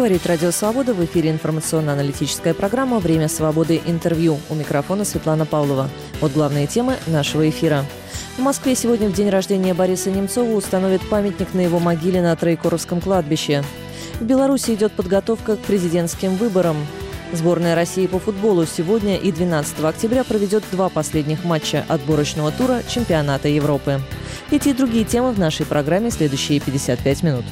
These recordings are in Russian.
Говорит Радио Свобода, в эфире информационно-аналитическая программа «Время свободы. Интервью». У микрофона Светлана Павлова. Вот главные темы нашего эфира. В Москве сегодня, в день рождения Бориса Немцова, установят памятник на его могиле на Троекуровском кладбище. В Беларуси идет подготовка к президентским выборам. Сборная России по футболу сегодня и 12 октября проведет 2 последних матча отборочного тура чемпионата Европы. Эти и другие темы в нашей программе следующие 55 минут.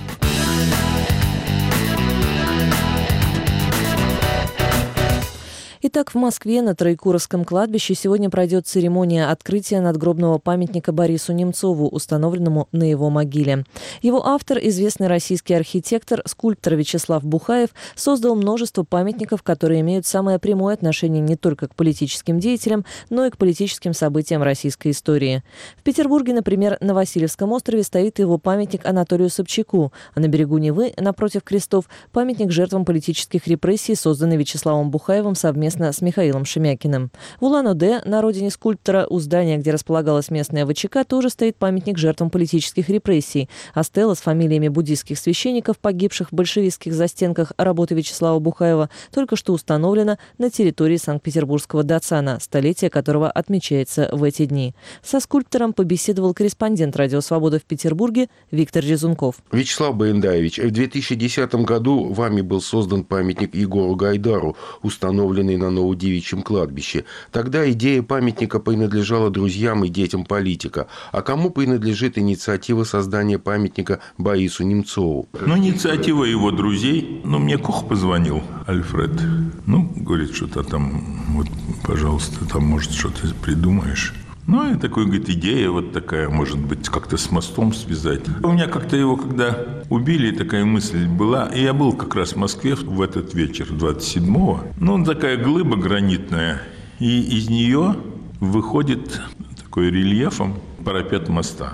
Итак, в Москве на Троекуровском кладбище сегодня пройдет церемония открытия надгробного памятника Борису Немцову, установленному на его могиле. Его автор, известный российский архитектор, скульптор Вячеслав Бухаев, создал множество памятников, которые имеют самое прямое отношение не только к политическим деятелям, но и к политическим событиям российской истории. В Петербурге, например, на Васильевском острове стоит его памятник Анатолию Собчаку, а на берегу Невы, напротив крестов, памятник жертвам политических репрессий, созданный Вячеславом Бухаевым совместно с Михаилом Шемякиным. В Улан-Удэ, на родине скульптора, у здания, где располагалась местная ВЧК, тоже стоит памятник жертвам политических репрессий, а стела с фамилиями буддийских священников, погибших в большевистских застенках работы Вячеслава Бухаева, только что установлена на территории Санкт-Петербургского Дацана, столетие которого отмечается в эти дни. Со скульптором побеседовал корреспондент «Радио Свобода» в Петербурге Виктор Резунков. Вячеслав Баяндаевич, в 2010 году вами был создан памятник Егору Гайдару, установленный на Новодевичьем кладбище. Тогда идея памятника принадлежала друзьям и детям политика. А кому принадлежит инициатива создания памятника Борису Немцову? Инициатива его друзей. Мне Кох позвонил, Альфред. Говорит, что-то там, пожалуйста, там, может, что-то придумаешь. И такой, говорит, идея вот такая, может быть, как-то с мостом связать. У меня как-то его, когда убили, такая мысль была. И я был как раз в Москве в этот вечер, 27-го. Такая глыба гранитная. И из нее выходит такой рельефом парапет моста.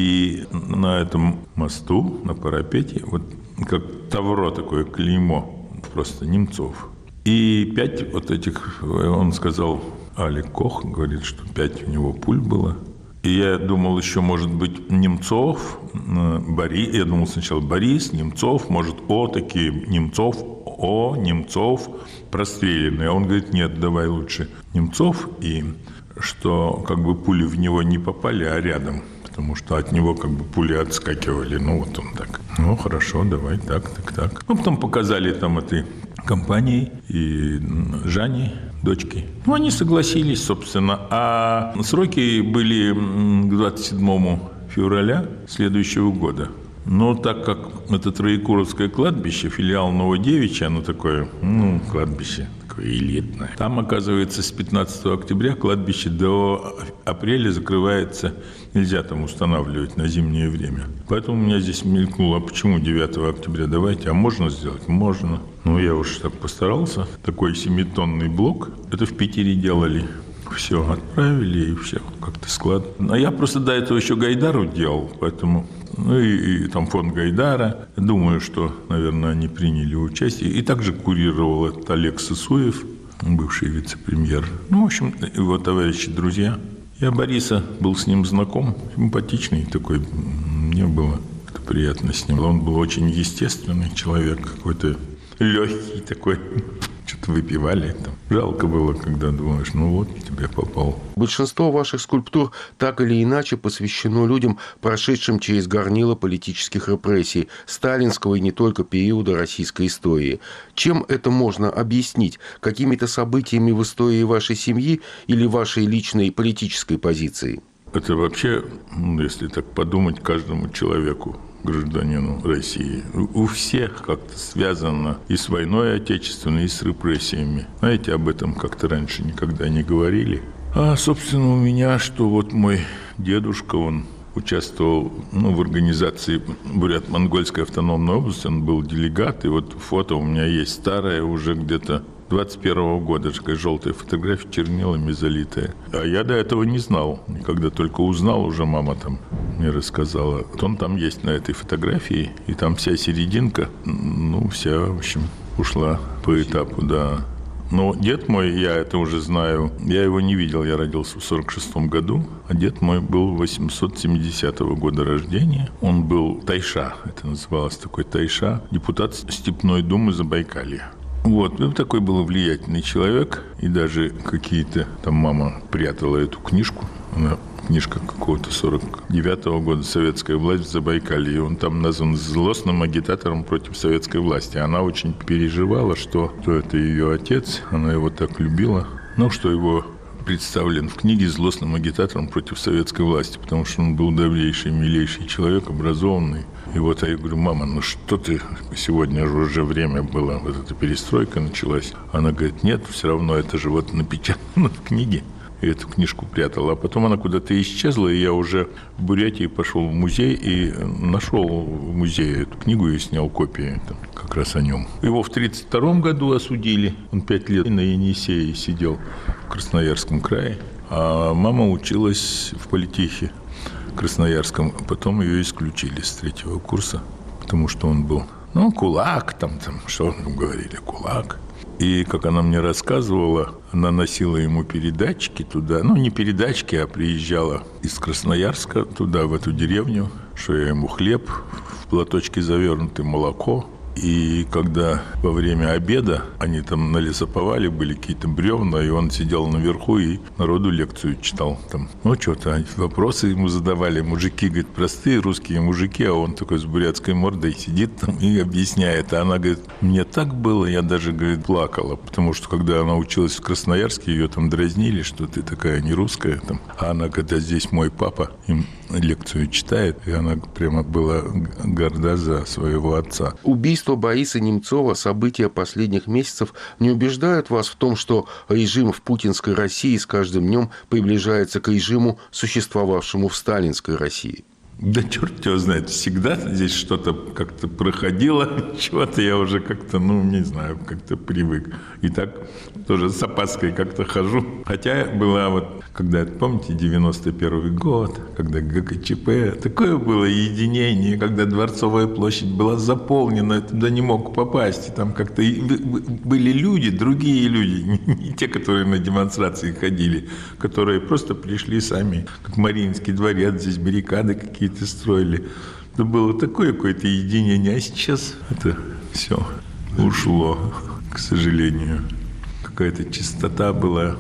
И на этом мосту, на парапете, как тавро такое, клеймо, просто Немцов. И 5 этих, он сказал... Алик Кох говорит, что 5 у него пуль было. И я думал, еще может быть Немцов, Борис. Я думал сначала Борис, Немцов, может, такие Немцов, Немцов, простреленные. А он говорит, нет, давай лучше Немцов. И что пули в него не попали, а рядом. Потому что от него пули отскакивали. Он так. Хорошо, давай, так. Потом показали там этой компании и Жане, дочки. Они согласились, собственно. А сроки были к 27 февраля следующего года. Но так как это Троекуровское кладбище, филиал Новодевичья, оно такое, кладбище такое элитное. Там, оказывается, с 15 октября кладбище до апреля закрывается, нельзя там устанавливать на зимнее время. Поэтому у меня здесь мелькнуло, а почему 9 октября давайте, а можно сделать? Можно. Я уж так постарался. Такой 7-тонный блок, это в Питере делали. Все, отправили, и все как-то складно. А я просто до этого еще Гайдару делал, поэтому... и там фонд Гайдара. Думаю, что, наверное, они приняли участие. И также курировал этот Олег Сысуев, бывший вице-премьер. В общем, его товарищи, друзья. Я Бориса был с ним знаком, симпатичный такой. Мне было приятно с ним. Он был очень естественный человек, какой-то легкий такой. Что-то выпивали там. Жалко было, когда думаешь, тебе попал. Большинство ваших скульптур так или иначе посвящено людям, прошедшим через горнило политических репрессий, сталинского и не только периода российской истории. Чем это можно объяснить? Какими-то событиями в истории вашей семьи или вашей личной политической позиции? Это вообще, если так подумать, каждому человеку, гражданину России, у всех как-то связано и с войной отечественной, и с репрессиями. Знаете, об этом как-то раньше никогда не говорили. А, собственно, у меня, что мой дедушка, он участвовал в организации Бурят-Монгольской автономной области, он был делегат, и фото у меня есть старое, уже где-то 21-го года, такая желтая фотография, чернилами залитая. А я до этого не знал. И когда только узнал, уже мама там мне рассказала. Он там есть на этой фотографии, и там вся серединка, вся, в общем, ушла по этапу, да. Но дед мой, я это уже знаю, я его не видел, я родился в 1946 году, а дед мой был 870 года рождения. Он был тайша, это называлось такой тайша, депутат Степной думы Забайкалья. Вот, такой был влиятельный человек, и даже какие-то, там мама прятала эту книжку, книжка какого-то 49-го года «Советская власть в Забайкалье». И он там назван злостным агитатором против советской власти. Она очень переживала, что это ее отец, она его так любила. Что его представлен в книге злостным агитатором против советской власти, потому что он был добрейший, милейший человек, образованный. И вот я говорю: мама, что ты, сегодня же уже время было, вот эта перестройка началась. Она говорит: нет, все равно это же вот напечатано в книге. И эту книжку прятала. А потом она куда-то исчезла, и я уже в Бурятии пошел в музей и нашел в музее эту книгу и снял копии как раз о нем. Его в 1932 году осудили. Он 5 лет на Енисее сидел в Красноярском крае. А мама училась в политехе Красноярском. Потом ее исключили с 3-го курса, потому что он был, кулак, что говорили, кулак. И, как она мне рассказывала, она носила ему передатчики туда. Не передатчики, а приезжала из Красноярска туда, в эту деревню, что я ему хлеб, в платочке завернутое молоко. И когда во время обеда они там на лесоповале были какие-то бревна, и он сидел наверху и народу лекцию читал. Что-то вопросы ему задавали. Мужики, говорит, простые русские мужики, а он такой с бурятской мордой сидит там и объясняет. А она говорит: мне так было, я даже, говорит, плакала, потому что когда она училась в Красноярске, ее там дразнили, что ты такая не русская. А она, когда здесь мой папа им лекцию читает, и она прямо была горда за своего отца. Убийство Бориса Немцова, события последних месяцев не убеждают вас в том, что режим в путинской России с каждым днем приближается к режиму, существовавшему в сталинской России? Да черт его знает, всегда здесь что-то как-то проходило, чего-то я уже как-то, не знаю, как-то привык. И так тоже с опаской как-то хожу. Хотя была когда, помните, 91 год, когда ГКЧП, такое было единение, когда Дворцовая площадь была заполнена, я туда не мог попасть. И там как-то были люди, другие люди, не те, которые на демонстрации ходили, которые просто пришли сами, как Мариинский дворец, здесь баррикады какие-то строили. Это было такое какое-то единение, а сейчас это все ушло, к сожалению. Какая-то чистота была.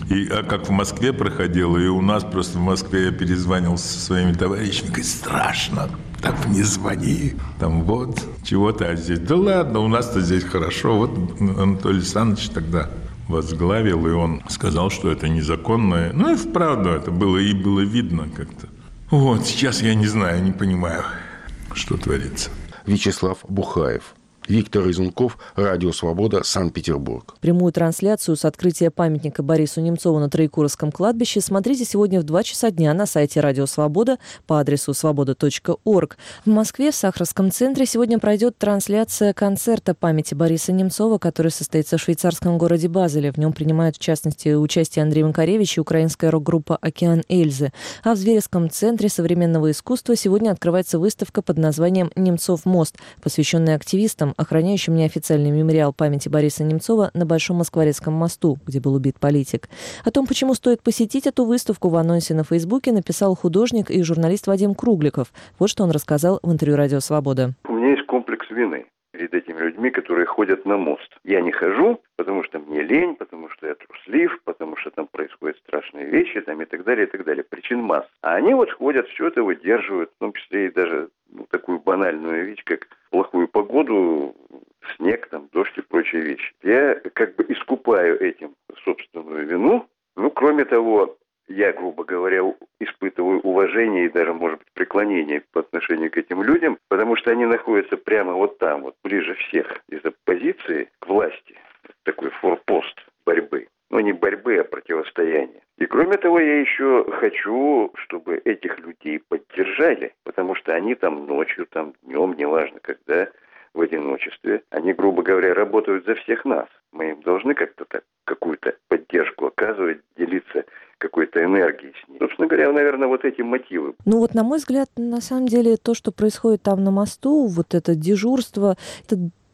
А как в Москве проходило, и у нас просто в Москве я перезванивал со своими товарищами, говорит: страшно, так не звони, чего-то, а здесь, да ладно, у нас-то здесь хорошо. Анатолий Александрович тогда возглавил, и он сказал, что это незаконное. И вправду это было, и было видно как-то. Сейчас я не знаю, не понимаю, что творится. Вячеслав Бухаев. Виктор Изунков, Радио Свобода, Санкт-Петербург. Прямую трансляцию с открытия памятника Борису Немцову на Троекуровском кладбище смотрите сегодня в 2 часа дня на сайте Радио Свобода по адресу svoboda.org. В Москве в Сахарском центре сегодня пройдет трансляция концерта памяти Бориса Немцова, который состоится в швейцарском городе Базеле. В нем принимают, в частности, участие Андрей Макаревич и украинская рок-группа «Океан Эльзы». А в Зверевском центре современного искусства сегодня открывается выставка под названием «Немцов мост», посвященная активистам, охраняющим неофициальный мемориал памяти Бориса Немцова на Большом Москворецком мосту, где был убит политик. О том, почему стоит посетить эту выставку, в анонсе на Фейсбуке написал художник и журналист Вадим Кругликов. Вот что он рассказал в интервью «Радио Свобода». У меня есть комплекс вины перед этими людьми, которые ходят на мост. Я не хожу, потому что мне лень, потому что я труслив, потому что там происходят страшные вещи, и так далее, и так далее. Причин масса. А они ходят, все это выдерживают, в том числе и даже такую банальную вещь, как плохую погоду, снег, дождь и прочие вещи. Я искупаю этим собственную вину. Кроме того, я, грубо говоря, испытываю уважение и даже, может быть, преклонение по отношению к этим людям, потому что они находятся прямо там, ближе всех из оппозиции к власти. Такой форпост борьбы. Не борьбы, а противостояния. И кроме того, я еще хочу, чтобы этих людей поддержали, потому что они ночью, днем, неважно когда, в одиночестве, они, грубо говоря, работают за всех нас. Мы им должны как-то какую-то поддержку оказывать, делиться какой-то энергией с ней. Собственно говоря, наверное, эти мотивы. На мой взгляд, на самом деле, то, что происходит там на мосту, это дежурство, это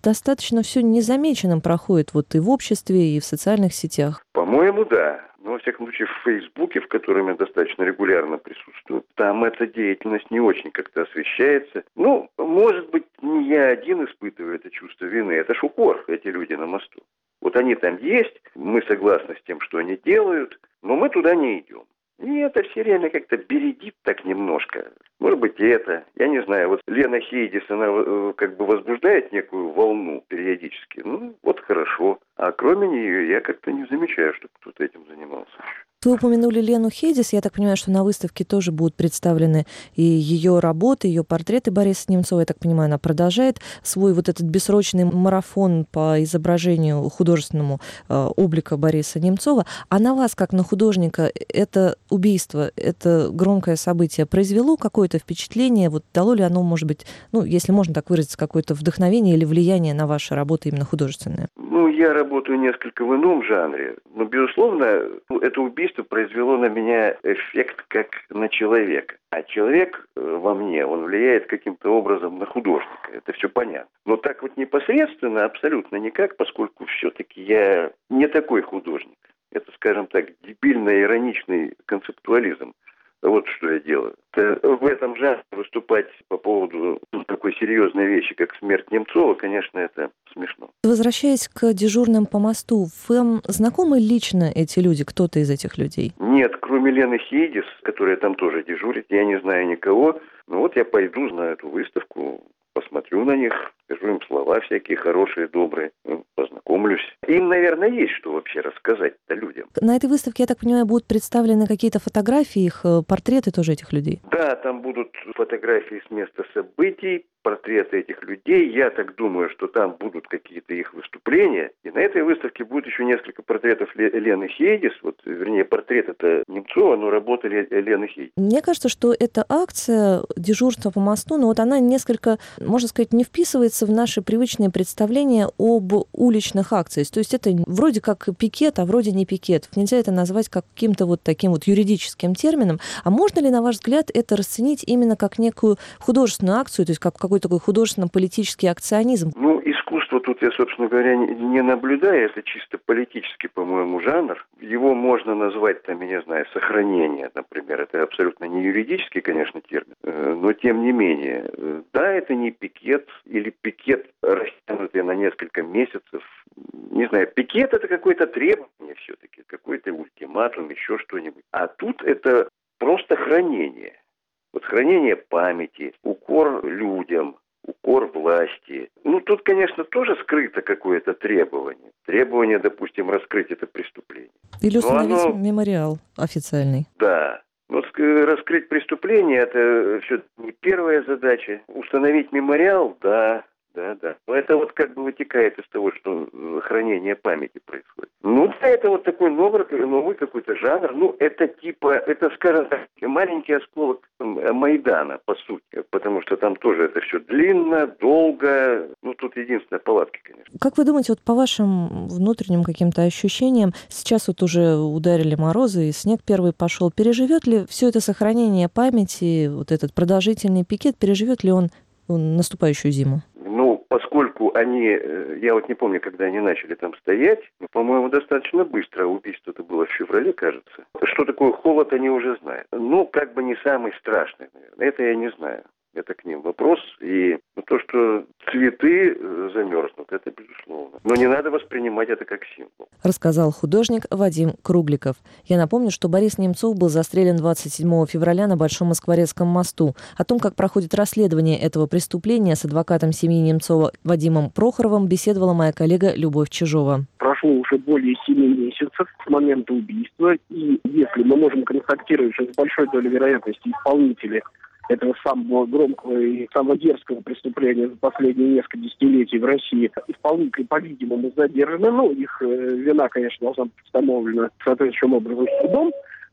достаточно все незамеченным проходит вот и в обществе, и в социальных сетях. По-моему, да. Но, во всяком случае, в Фейсбуке, в котором я достаточно регулярно присутствую, там эта деятельность не очень как-то освещается. Ну, может быть, не я один испытываю это чувство вины. Это ж укор, эти люди на мосту. Вот они там есть, мы согласны с тем, что они делают, но мы туда не идем. И это все реально как-то бередит так немножко. Может быть, и это. Я не знаю, вот Лена Хейдис, она как бы возбуждает некую волну периодически. Ну, вот хорошо. А кроме нее я как-то не замечаю, что кто-то этим занимался. Вы упомянули Лену Хейдис. Я так понимаю, что на выставке тоже будут представлены и ее работы, ее портреты Бориса Немцова. Я так понимаю, она продолжает свой вот этот бессрочный марафон по изображению художественному облика Бориса Немцова. А на вас, как на художника, это убийство, это громкое событие произвело какое-то впечатление? Вот дало ли оно, может быть, ну, если можно так выразиться, какое-то вдохновение или влияние на ваши работы именно художественные? Ну, я работаю несколько в ином жанре. Но, безусловно, это убийство произвело на меня эффект как на человека. А человек во мне, он влияет каким-то образом на художника. Это все понятно. Но так вот непосредственно абсолютно никак, поскольку все-таки я не такой художник. Это, скажем так, дебильно-ироничный концептуализм. Вот что я делаю. В этом жанре выступать по поводу такой серьезной вещи, как смерть Немцова, конечно, это смешно. Возвращаясь к дежурным по мосту, вам знакомы лично эти люди, кто-то из этих людей? Нет, кроме Лены Хейдис, которая там тоже дежурит, я не знаю никого. Ну вот я пойду на эту выставку, посмотрю на них, скажу им слова всякие хорошие, добрые, познакомлюсь. Им, наверное, есть что вообще рассказать-то людям. На этой выставке, я так понимаю, будут представлены какие-то фотографии, их портреты тоже этих людей? Да, там будут фотографии с места событий, портреты этих людей. Я так думаю, что там будут какие-то их выступления. И на этой выставке будет еще несколько портретов Лены Хейдис. Вот, вернее, портрет это Немцова, но работа Лены Хейдис. Мне кажется, что эта акция «Дежурство по мосту», ну вот она несколько, можно сказать, не вписывается в наши привычные представления об уличных акциях. То есть это вроде как пикет, а вроде не пикет. Нельзя это назвать каким-то вот таким вот юридическим термином. А можно ли, на ваш взгляд, это расценить именно как некую художественную акцию, то есть как какой-то такой художественно-политический акционизм? Ну, искусство тут я, собственно говоря, не наблюдаю. Это чисто политический, по-моему, жанр. Его можно назвать, там, я не знаю, сохранение, например. Это абсолютно не юридический, конечно, термин. Но, тем не менее, да, это не пикет или пикет, растянутый на несколько месяцев. Не знаю, пикет – это какое-то требование все-таки, какой-то ультиматум, еще что-нибудь. А тут это просто хранение. Вот хранение памяти, укор людям, укор власти. Ну, тут, конечно, тоже скрыто какое-то требование. Требование, допустим, раскрыть это преступление. Или установить мемориал официальный. Да. Вот раскрыть преступление – это все первая задача. Установить мемориал – да. Но это вот как бы вытекает из того, что хранение памяти происходит. Ну, да, это вот такой новый какой-то жанр. Ну, это типа, это, скажем так, маленький осколок Майдана, по сути. Потому что там тоже это все длинно, долго. Ну, тут единственная палатка, конечно. Как вы думаете, вот по вашим внутренним каким-то ощущениям, сейчас вот уже ударили морозы, и снег первый пошел. Переживет ли все это сохранение памяти, вот этот продолжительный пикет, переживет ли он наступающую зиму? Ну, поскольку они, я вот не помню, когда они начали там стоять, но, по-моему, достаточно быстро, убийство-то было в феврале, кажется. Что такое холод, они уже знают. Ну, как бы не самый страшный, наверное. Это я не знаю. Это к ним вопрос. И то, что цветы замерзнут, это безусловно. Но не надо воспринимать это как символ. Рассказал художник Вадим Кругликов. Я напомню, что Борис Немцов был застрелен 27 февраля на Большом Москворецком мосту. О том, как проходит расследование этого преступления, с адвокатом семьи Немцова Вадимом Прохоровым беседовала моя коллега Любовь Чижова. Прошло уже более 7 месяцев с момента убийства. И если мы можем констатировать, что с большой долей вероятности исполнители этого самого громкого и самого дерзкого преступления за последние несколько десятилетий в России. Исполнители, по-видимому, задержаны. Ну, их вина, конечно, должна быть установлена соответствующим образом судом.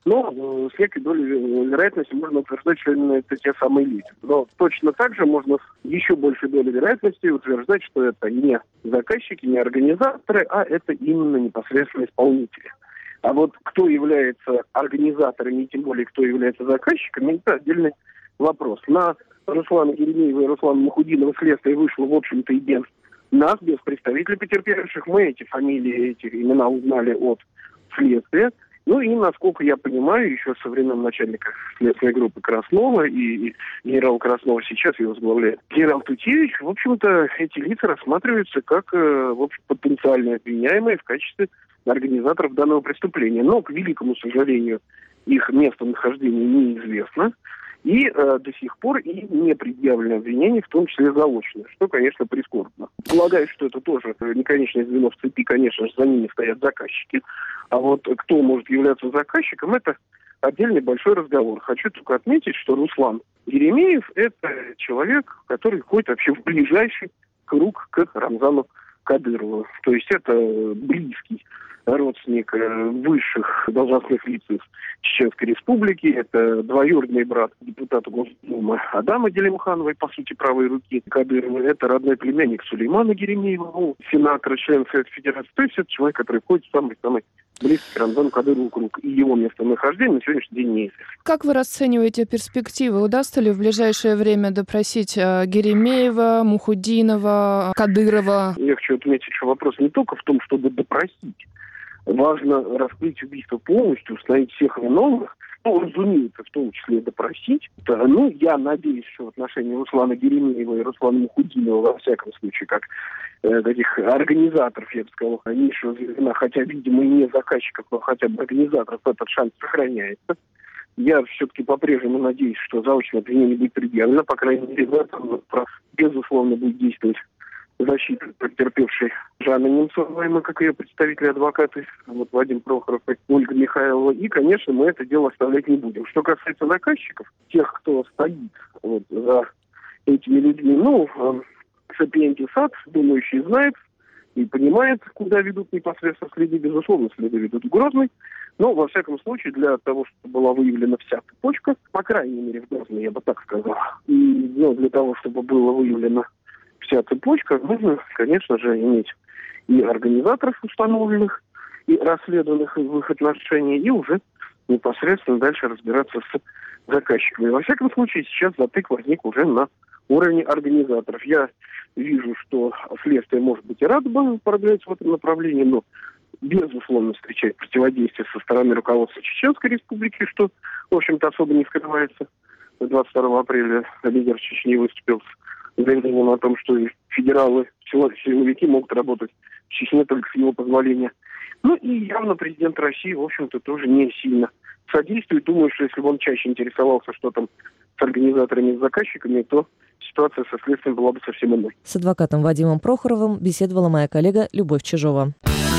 Но с некой долей вероятности можно утверждать, что именно это те самые люди. Но точно так же можно с еще большей долей вероятности утверждать, что это не заказчики, не организаторы, а это именно непосредственно исполнители. А вот кто является организаторами и тем более кто является заказчиками, это отдельный вопрос. На Руслана Еремеева и Руслана Мухудинова следствие вышло, в общем-то, и без нас без представителей потерпевших. Мы эти фамилии, эти имена узнали от следствия. Ну и, насколько я понимаю, еще со времен начальника следственной группы Краснова и генерала Краснова сейчас его возглавляет генерал Тутевич, в общем-то, эти лица рассматриваются как в общем, потенциально обвиняемые в качестве организаторов данного преступления. Но, к великому сожалению, их местонахождение неизвестно. И до сих пор и не предъявлено обвинений, в том числе заочно, что, конечно, прискорбно. Полагаю, что это тоже не конечное звено в цепи, конечно же, за ними стоят заказчики. А вот кто может являться заказчиком, это отдельный большой разговор. Хочу только отметить, что Руслан Еремеев – это человек, который входит вообще в ближайший круг к Рамзану Кадырову. То есть это близкий родственник высших должностных лиц из Чеченской Республики. Это двоюродный брат депутата Госдумы Адама Делимхановой, по сути, правой руки Кадырова. Это родной племянник Сулеймана Еремеева, сенатора, член Совета Федерации. То есть это человек, который входит в самый близкий к Рамзану Кадырову круг. И его местонахождение на сегодняшний день неизвестно. Как вы расцениваете перспективы? Удастся ли в ближайшее время допросить Еремеева, Мухудинова, Кадырова? Я хочу отметить, что вопрос не только в том, чтобы допросить. Важно раскрыть убийство полностью, установить всех виновных, разумеется, в том числе и допросить. Я надеюсь, что в отношении Руслана Еремеева и Руслана Мухудинова, во всяком случае, как таких организаторов, я бы сказал, низшего звена, хотя, видимо, и не заказчиков, но хотя бы организаторов, этот шанс сохраняется. Я все-таки по-прежнему надеюсь, что заочное обвинение будет предъявлено, по крайней мере, в этом, безусловно, будет действовать защиты потерпевшей Жанны Немцовой, мы, как ее представители, адвокаты, Вадим Прохоров и Ольга Михайлова. И, конечно, мы это дело оставлять не будем. Что касается заказчиков, тех, кто стоит за этими людьми, Сапиенти Сад, думающий, знает и понимает, куда ведут непосредственно следы. Безусловно, следы ведут в Грозный. Но, во всяком случае, для того, чтобы была выявлена вся цепочка, по крайней мере, в Грозный, я бы так сказал, и для того, чтобы было выявлено вся цепочка, нужно, конечно же, иметь и организаторов установленных, и расследованных в их отношении, и уже непосредственно дальше разбираться с заказчиками. Во всяком случае, сейчас затык возник уже на уровне организаторов. Я вижу, что следствие, может быть, и радо бы продвигаться в этом направлении, но, безусловно, встречает противодействие со стороны руководства Чеченской Республики, что, в общем-то, особо не скрывается. 22 апреля лидер Чечни выступил с заявлением о том, что федералы, силовики могут работать в Чечне только с его позволения. И явно президент России, в общем-то, тоже не сильно содействует. Думаю, что если бы он чаще интересовался, что там с организаторами и с заказчиками, то ситуация со следствием была бы совсем иной. С адвокатом Вадимом Прохоровым беседовала моя коллега Любовь Чижова.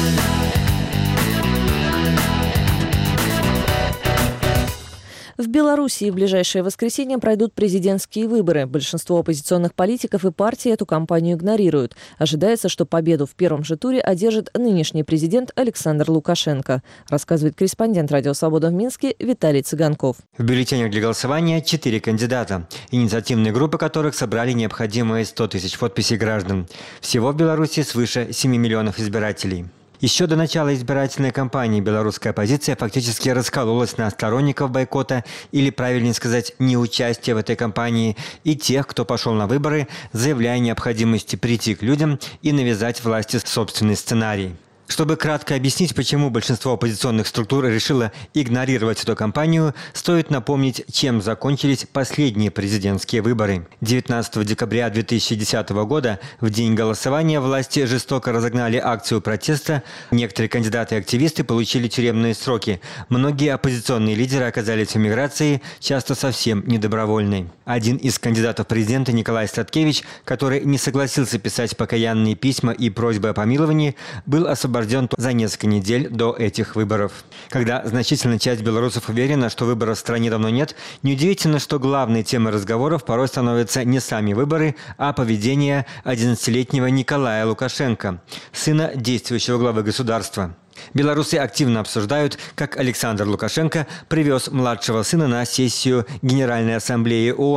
В Белоруссии в ближайшее воскресенье пройдут президентские выборы. Большинство оппозиционных политиков и партий эту кампанию игнорируют. Ожидается, что победу в первом же туре одержит нынешний президент Александр Лукашенко, рассказывает корреспондент «Радио Свобода» в Минске Виталий Цыганков. В бюллетенях для голосования 4 кандидата, инициативные группы которых собрали необходимые 100 тысяч подписей граждан. Всего в Беларуси свыше 7 миллионов избирателей. Еще до начала избирательной кампании белорусская оппозиция фактически раскололась на сторонников бойкота, или, правильнее сказать, неучастия в этой кампании, и тех, кто пошел на выборы, заявляя о необходимости прийти к людям и навязать власти собственный сценарий. Чтобы кратко объяснить, почему большинство оппозиционных структур решило игнорировать эту кампанию, стоит напомнить, чем закончились последние президентские выборы. 19 декабря 2010 года, в день голосования, власти жестоко разогнали акцию протеста. Некоторые кандидаты и активисты получили тюремные сроки. Многие оппозиционные лидеры оказались в эмиграции, часто совсем недобровольной. Один из кандидатов в президенты, Николай Статкевич, который не согласился писать покаянные письма и просьбы о помиловании, был освобожден за несколько недель до этих выборов. Когда значительная часть белорусов уверена, что выборов в стране давно нет, неудивительно, что главной темой разговоров порой становятся не сами выборы, а поведение 11-летнего Николая Лукашенко, сына действующего главы государства. Белорусы активно обсуждают, как Александр Лукашенко привез младшего сына на сессию Генеральной Ассамблеи ООН.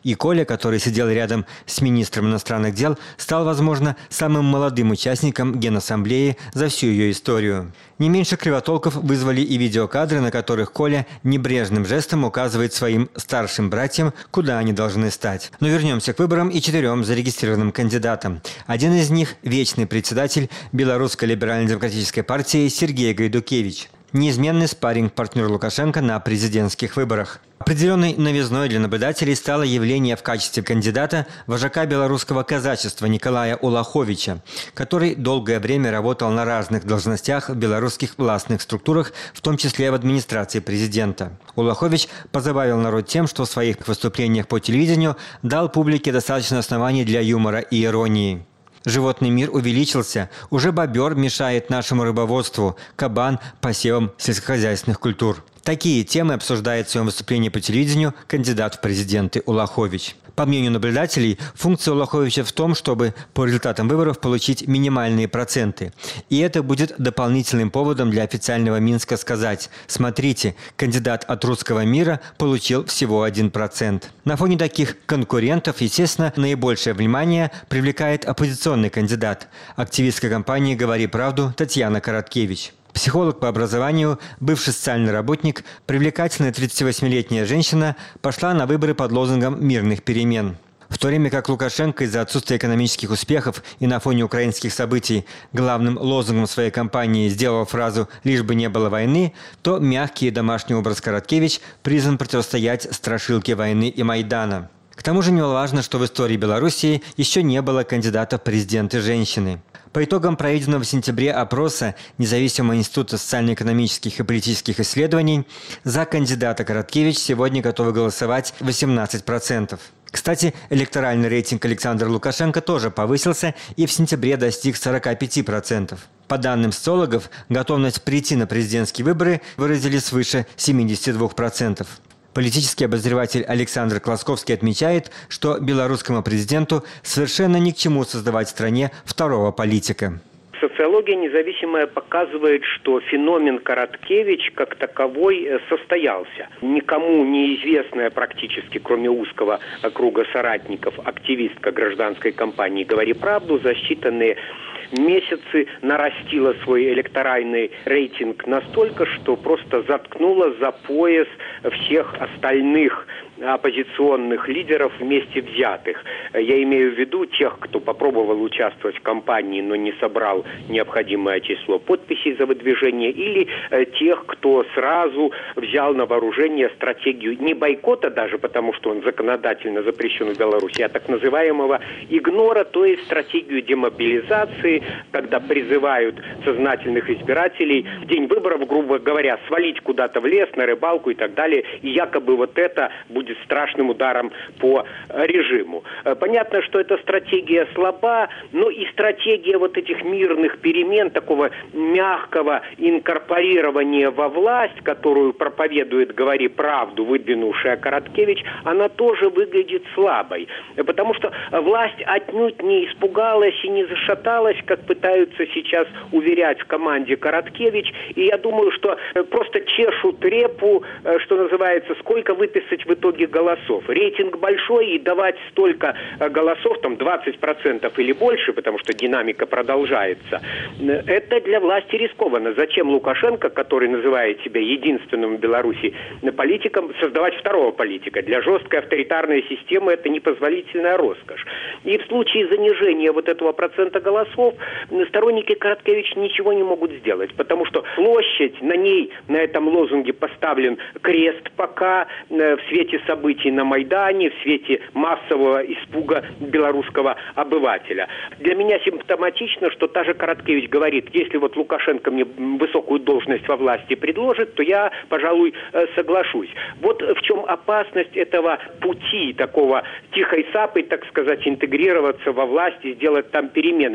И Коля, который сидел рядом с министром иностранных дел, стал, возможно, самым молодым участником Генассамблеи за всю ее историю. Не меньше кривотолков вызвали и видеокадры, на которых Коля небрежным жестом указывает своим старшим братьям, куда они должны стать. Но вернемся к выборам и 4 зарегистрированным кандидатам. Один из них – вечный председатель Белорусской либерально-демократической партии Сергей Гайдукевич. Неизменный спарринг-партнер Лукашенко на президентских выборах. Определенной новизной для наблюдателей стало явление в качестве кандидата вожака белорусского казачества Николая Улаховича, который долгое время работал на разных должностях в белорусских властных структурах, в том числе в администрации президента. Улахович позабавил народ тем, что в своих выступлениях по телевидению дал публике достаточно оснований для юмора и иронии. Животный мир увеличился, уже бобер мешает нашему рыбоводству, кабан – посевам сельскохозяйственных культур. Такие темы обсуждает в своем выступлении по телевидению кандидат в президенты Улахович. По мнению наблюдателей, функция Улаховича в том, чтобы по результатам выборов получить минимальные проценты. И это будет дополнительным поводом для официального Минска сказать: смотрите, кандидат от русского мира получил всего 1%. На фоне таких конкурентов, естественно, наибольшее внимание привлекает оппозиционный кандидат – активистка кампании «Говори правду» Татьяна Короткевич. Психолог по образованию, бывший социальный работник, привлекательная 38-летняя женщина пошла на выборы под лозунгом мирных перемен. В то время как Лукашенко из-за отсутствия экономических успехов и на фоне украинских событий главным лозунгом своей кампании сделал фразу «лишь бы не было войны», то мягкий и домашний образ Короткевич призван противостоять страшилке войны и Майдана. К тому же немаловажно, что в истории Белоруссии еще не было кандидата в президенты женщины. По итогам проведенного в сентябре опроса Независимого института социально-экономических и политических исследований за кандидата Короткевич сегодня готовы голосовать 18%. Кстати, электоральный рейтинг Александра Лукашенко тоже повысился и в сентябре достиг 45%. По данным социологов, готовность прийти на президентские выборы выразили свыше 72%. Политический обозреватель Александр Класковский отмечает, что белорусскому президенту совершенно ни к чему создавать в стране второго политика. Социология независимая показывает, что феномен Короткевич как таковой состоялся. Никому неизвестная практически, кроме узкого круга соратников, активистка гражданской кампании «Говори правду» за считанные месяцы нарастила свой электоральный рейтинг настолько, что просто заткнула за пояс всех остальных оппозиционных лидеров вместе взятых. Я имею в виду тех, кто попробовал участвовать в кампании, но не собрал необходимое число подписей за выдвижение, или тех, кто сразу взял на вооружение стратегию не бойкота даже, потому что он законодательно запрещен в Беларуси, а так называемого игнора, то есть стратегию демобилизации, когда призывают сознательных избирателей в день выборов, грубо говоря, свалить куда-то в лес, на рыбалку и так далее, и якобы вот это будет страшным ударом по режиму. Понятно, что эта стратегия слаба, но и стратегия вот этих мирных перемен, такого мягкого инкорпорирования во власть, которую проповедует «Говори правду», выдвинувшая Короткевич, она тоже выглядит слабой. Потому что власть отнюдь не испугалась и не зашаталась, как пытаются сейчас уверять в команде Короткевич. И я думаю, что просто чешут репу, что называется, сколько выписать в итоге голосов. Рейтинг большой, и давать столько голосов, там 20% или больше, потому что динамика продолжается, это для власти рискованно. Зачем Лукашенко, который называет себя единственным в Беларуси политиком, создавать второго политика? Для жесткой авторитарной системы это непозволительная роскошь. И в случае занижения вот этого процента голосов сторонники Короткевич ничего не могут сделать, потому что площадь, на ней, на этом лозунге поставлен крест пока в свете событий на Майдане, в свете массового испуга белорусского обывателя. Для меня симптоматично, что та же Короткевич говорит: если вот Лукашенко мне высокую должность во власти предложит, то я, пожалуй, соглашусь. Вот в чем опасность этого пути, такого тихой сапой, так сказать, интегрироваться во власть и сделать там перемены. Здесь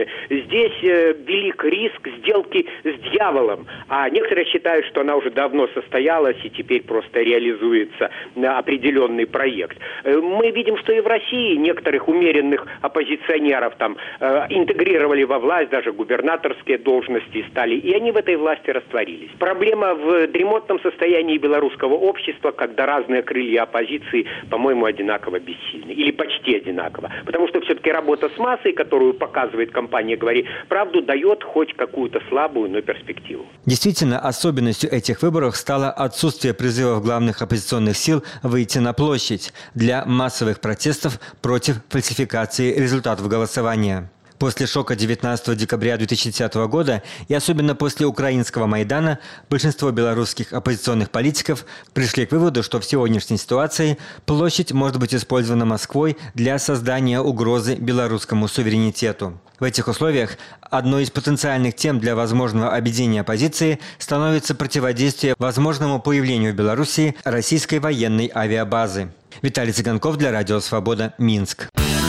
здесь велик риск сделки с дьяволом. А некоторые считают, что она уже давно состоялась и теперь просто реализуется определенный проект. Мы видим, что и в России некоторых умеренных оппозиционеров там интегрировали во власть, даже губернаторские должности стали, и они в этой власти растворились. Проблема в дремотном состоянии белорусского общества, когда разные крылья оппозиции, по-моему, одинаково бессильны. Или почти одинаково. Потому что все-таки работа с массой, которую показывает компания «Говори правду», дает хоть какую-то слабую, но перспективу. Действительно, особенностью этих выборов стало отсутствие призывов главных оппозиционных сил выйти на площадь для массовых протестов против фальсификации результатов голосования. После шока 19 декабря 2010 года и особенно после украинского Майдана большинство белорусских оппозиционных политиков пришли к выводу, что в сегодняшней ситуации площадь может быть использована Москвой для создания угрозы белорусскому суверенитету. В этих условиях одной из потенциальных тем для возможного объединения оппозиции становится противодействие возможному появлению в Белоруссии российской военной авиабазы. Виталий Цыганков для Радио Свобода, Минск.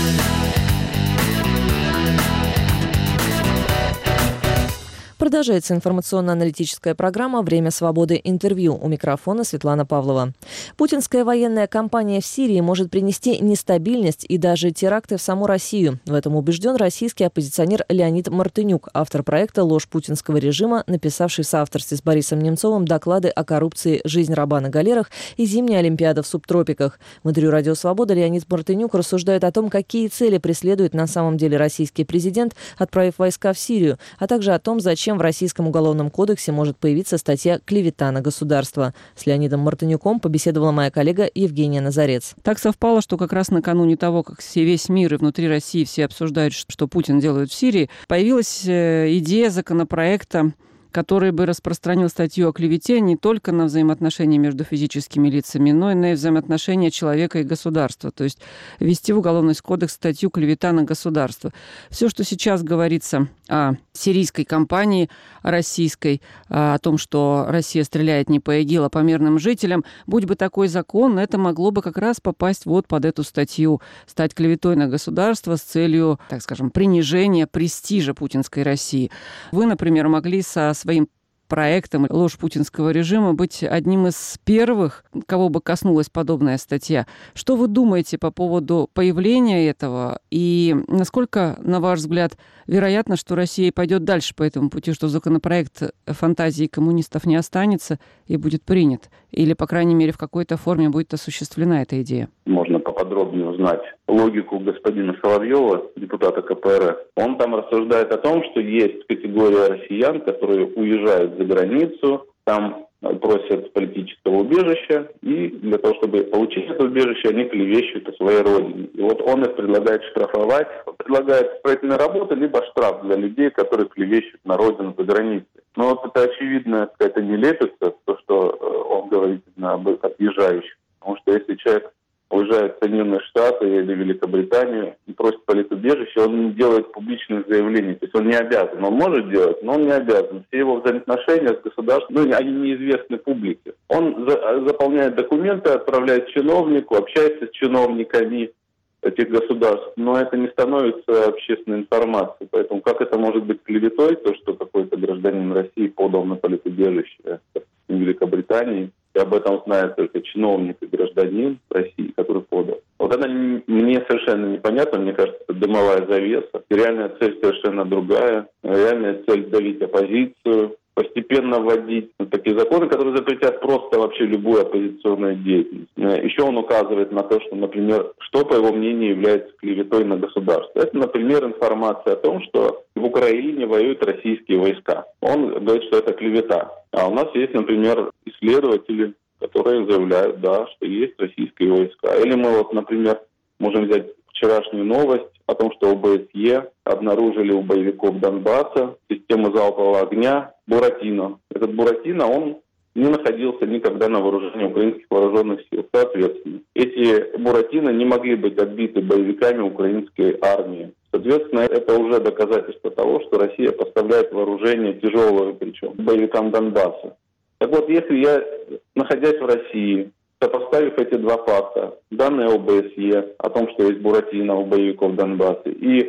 Продолжается информационно-аналитическая программа «Время свободы. Интервью». У микрофона Светлана Павлова. Путинская военная кампания в Сирии может принести нестабильность и даже теракты в саму Россию. В этом убежден российский оппозиционер Леонид Мартынюк, автор проекта «Ложь путинского режима», написавший в соавторстве с Борисом Немцовым доклады о коррупции «Жизнь раба на галерах» и «Зимняя Олимпиада в субтропиках». В интервью «Радио Свобода» Леонид Мартынюк рассуждает о том, какие цели преследует на самом деле российский президент, отправив войска в Сирию, а также о том, зачем в Российском уголовном кодексе может появиться статья «Клевета на государство». С Леонидом Мартынюком побеседовала моя коллега Евгения Назарец. Так совпало, что как раз накануне того, как весь мир и внутри России все обсуждают, что Путин делает в Сирии, появилась идея законопроекта, который бы распространил статью о клевете не только на взаимоотношения между физическими лицами, но и на взаимоотношения человека и государства. То есть ввести в Уголовный кодекс статью «Клевета на государство». Все, что сейчас говорится о сирийской кампании, о российской, о том, что Россия стреляет не по ИГИЛ, а по мирным жителям, будь бы такой закон, это могло бы как раз попасть вот под эту статью, стать клеветой на государство с целью, так скажем, принижения престижа путинской России. Вы, например, могли со своим проектом «Ложь путинского режима» быть одним из первых, кого бы коснулась подобная статья. Что вы думаете по поводу появления этого? И насколько, на ваш взгляд, вероятно, что Россия пойдет дальше по этому пути, что законопроект фантазии коммунистов не останется и будет принят? Или, по крайней мере, в какой-то форме будет осуществлена эта идея? Можно поподробнее узнать логику господина Соловьева, депутата КПРФ. Он там рассуждает о том, что есть категория россиян, которые уезжают за границу, там просят политического убежища, и для того, чтобы получить это убежище, они клевещут о своей родине. И вот он их предлагает штрафовать, предлагает строительные работы, либо штраф для людей, которые клевещут на родину за границей. Но вот это очевидно, какая-то нелепица, то, что он говорит об отъезжающих. Потому что если человек уезжает в Соединенные Штаты или Великобританию и просит политубежище, он не делает публичных заявлений. То есть он не обязан. Он может делать, но он не обязан. Все его взаимоотношения с государством, они неизвестны публике. Он заполняет документы, отправляет чиновнику, общается с чиновниками этих государств, но это не становится общественной информацией. Поэтому как это может быть клеветой, то, что какой-то гражданин России подал на политубежище в Великобритании, и об этом знает только чиновник и гражданин России, который подал. Вот это мне совершенно непонятно. Мне кажется, это дымовая завеса. И реальная цель совершенно другая. Реальная цель — давить оппозицию, постепенно вводить такие законы, которые запретят просто вообще любую оппозиционную деятельность. Еще он указывает на то, что, например, что, по его мнению, является клеветой на государство. Это, например, информация о том, что в Украине воюют российские войска. Он говорит, что это клевета. А у нас есть, например, исследователи, которые заявляют, да, что есть российские войска. Или мы вот, например, можем взять вчерашнюю новость о том, что ОБСЕ обнаружили у боевиков Донбасса систему залпового огня «Буратино». Этот «Буратино», он не находился никогда на вооружении украинских вооруженных сил. Соответственно, эти «Буратино» не могли быть отбиты боевиками украинской армии. Соответственно, это уже доказательство того, что Россия поставляет вооружение тяжелое, причем боевикам Донбасса. Так вот, если я, находясь в России, сопоставив эти два факта, данные ОБСЕ о том, что есть «Буратино» у боевиков Донбасса, и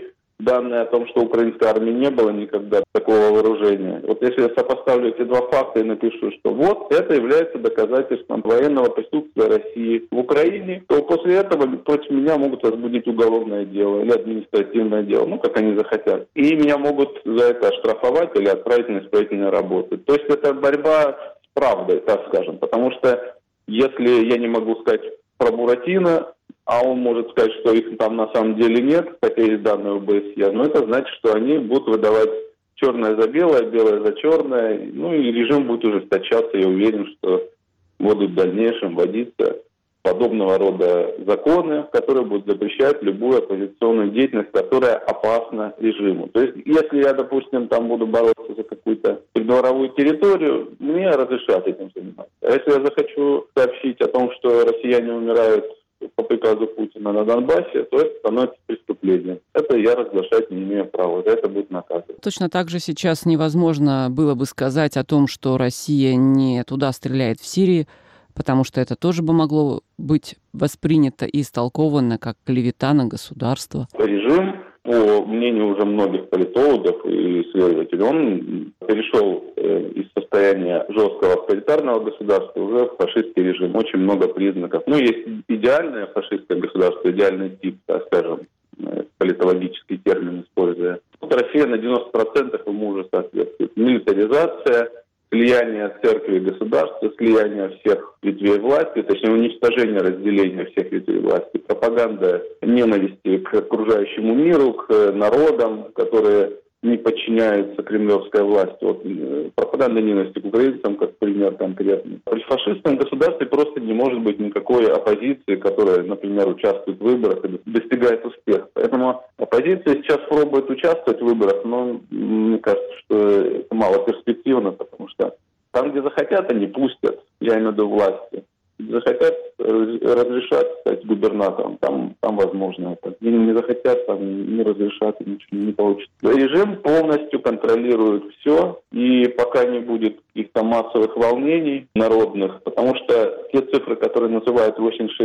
данные о том, что у украинской армии не было никогда такого вооружения. Вот если я сопоставлю эти два факта и напишу, что вот это является доказательством военного присутствия России в Украине, то после этого против меня могут возбудить уголовное дело или административное дело, ну, как они захотят. И меня могут за это оштрафовать или отправить на исправительные работы. То есть это борьба с правдой, так скажем, потому что если я не могу сказать про Буратино, а он может сказать, что их там на самом деле нет, хотя есть данные ОБСЕ, но это значит, что они будут выдавать черное за белое, белое за черное, ну и режим будет ужесточаться. Я уверен, что будут в дальнейшем вводиться подобного рода законы, которые будут запрещать любую оппозиционную деятельность, которая опасна режиму. То есть, если я, допустим, там буду бороться за какую-то придворовую территорию, мне разрешат этим заниматься. А если я захочу сообщить о том, что россияне умирают по приказу Путина на Донбассе, то это становится преступлением. Это я разглашать не имею права, за это будет наказано. Точно так же сейчас невозможно было бы сказать о том, что Россия не туда стреляет в Сирии, потому что это тоже бы могло быть воспринято и истолковано как клевета на государство. Режим, по мнению уже многих политологов и исследователей, он перешел из состояния жесткого авторитарного государства уже в фашистский режим. Очень много признаков. Ну, есть идеальное фашистское государство, идеальный тип, так скажем, политологический термин используя. Вот Россия на 90% ему уже соответствует. Милитаризация, слияние церкви и государства, слияние всех ветвей власти, точнее уничтожение разделения всех ветвей власти, пропаганда ненависти к окружающему миру, к народам, которые не подчиняются кремлевской власти. Вот, пропаганда ненависти к украинцам, как пример конкретный. При фашистском государстве просто не может быть никакой оппозиции, которая, например, участвует в выборах и достигает успеха. Поэтому оппозиция сейчас пробует участвовать в выборах, но мне кажется, что это мало перспективно, потому что там, где захотят, они пустят, я имею в виду власти. Где захотят, разрешат стать губернатором, там возможно это. Где не захотят, там не разрешат, и ничего не получится. Режим полностью контролирует все, и пока не будет каких-то массовых волнений народных, потому что те цифры, которые называют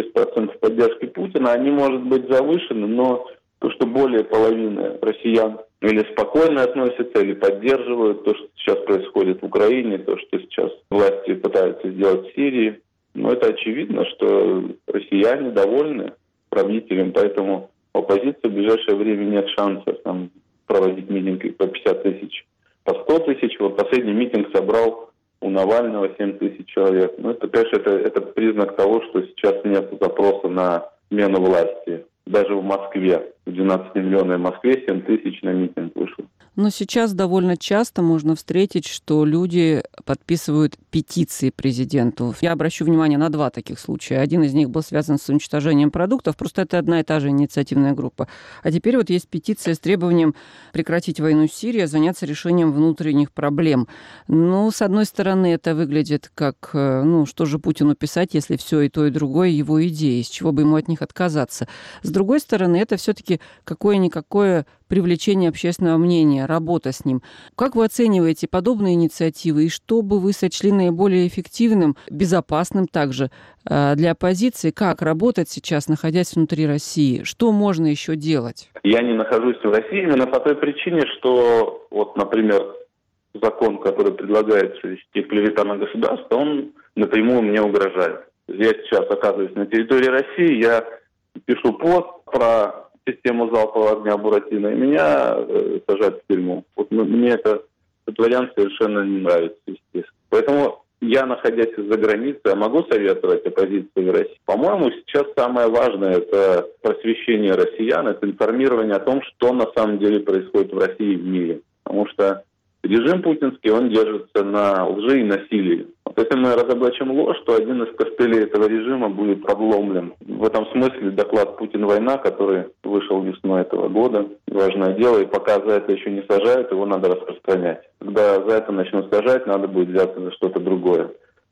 86% поддержки Путина, они, может быть, завышены, но то, что более половины россиян или спокойно относятся, или поддерживают то, что сейчас происходит в Украине, то, что сейчас власти пытаются сделать в Сирии, но это очевидно, что россияне довольны правителем, поэтому оппозиции в ближайшее время нет шансов там проводить митинги по 50 тысяч, по 100 тысяч. Вот последний митинг собрал у Навального 7 тысяч человек. Ну, это, конечно, это признак того, что сейчас нет запроса на смену власти. Даже в Москве, в 12-миллионной Москве 7 тысяч на митинг вышел. Но сейчас довольно часто можно встретить, что люди подписывают петиции президенту. Я обращу внимание на два таких случая. Один из них был связан с уничтожением продуктов, просто это одна и та же инициативная группа. А теперь вот есть петиция с требованием прекратить войну в Сирии, заняться решением внутренних проблем. Ну, с одной стороны, это выглядит как, что же Путину писать, если все и то, и другое его идеи, с чего бы ему от них отказаться. С другой стороны, это все-таки какое-никакое привлечение общественного мнения, работа с ним. Как вы оцениваете подобные инициативы и что бы вы сочли наиболее эффективным, безопасным также для оппозиции? Как работать сейчас, находясь внутри России? Что можно еще делать? Я не нахожусь в России именно по той причине, что, вот, например, закон, который предлагается ввести клевета на государство, он напрямую мне угрожает. Я сейчас оказываюсь на территории России, я пишу пост про систему залпового огня Буратино, и меня сажают в тюрьму. Вот мне этот вариант совершенно не нравится, естественно. Поэтому я, находясь за границей, могу советовать оппозиции в России. По-моему, сейчас самое важное – это просвещение россиян, это информирование о том, что на самом деле происходит в России и в мире. Потому что режим путинский, он держится на лжи и насилии. Вот если мы разоблачим ложь, то один из костылей этого режима будет обломлен. В этом смысле доклад «Путин-война», который вышел весной этого года, важное дело, и пока за это еще не сажают, его надо распространять. Когда за это начнут сажать, надо будет взяться за что-то другое.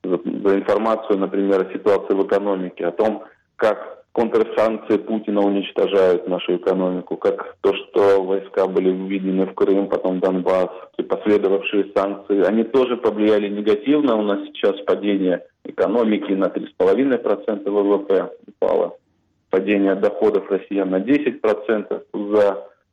За информацию, например, о ситуации в экономике, о том, как контрсанкции Путина уничтожают нашу экономику, как то, что войска были введены в Крым, потом в Донбасс, и последовавшие санкции, они тоже повлияли негативно. У нас сейчас падение экономики на 3,5% ВВП упало, падение доходов россиян на 10% за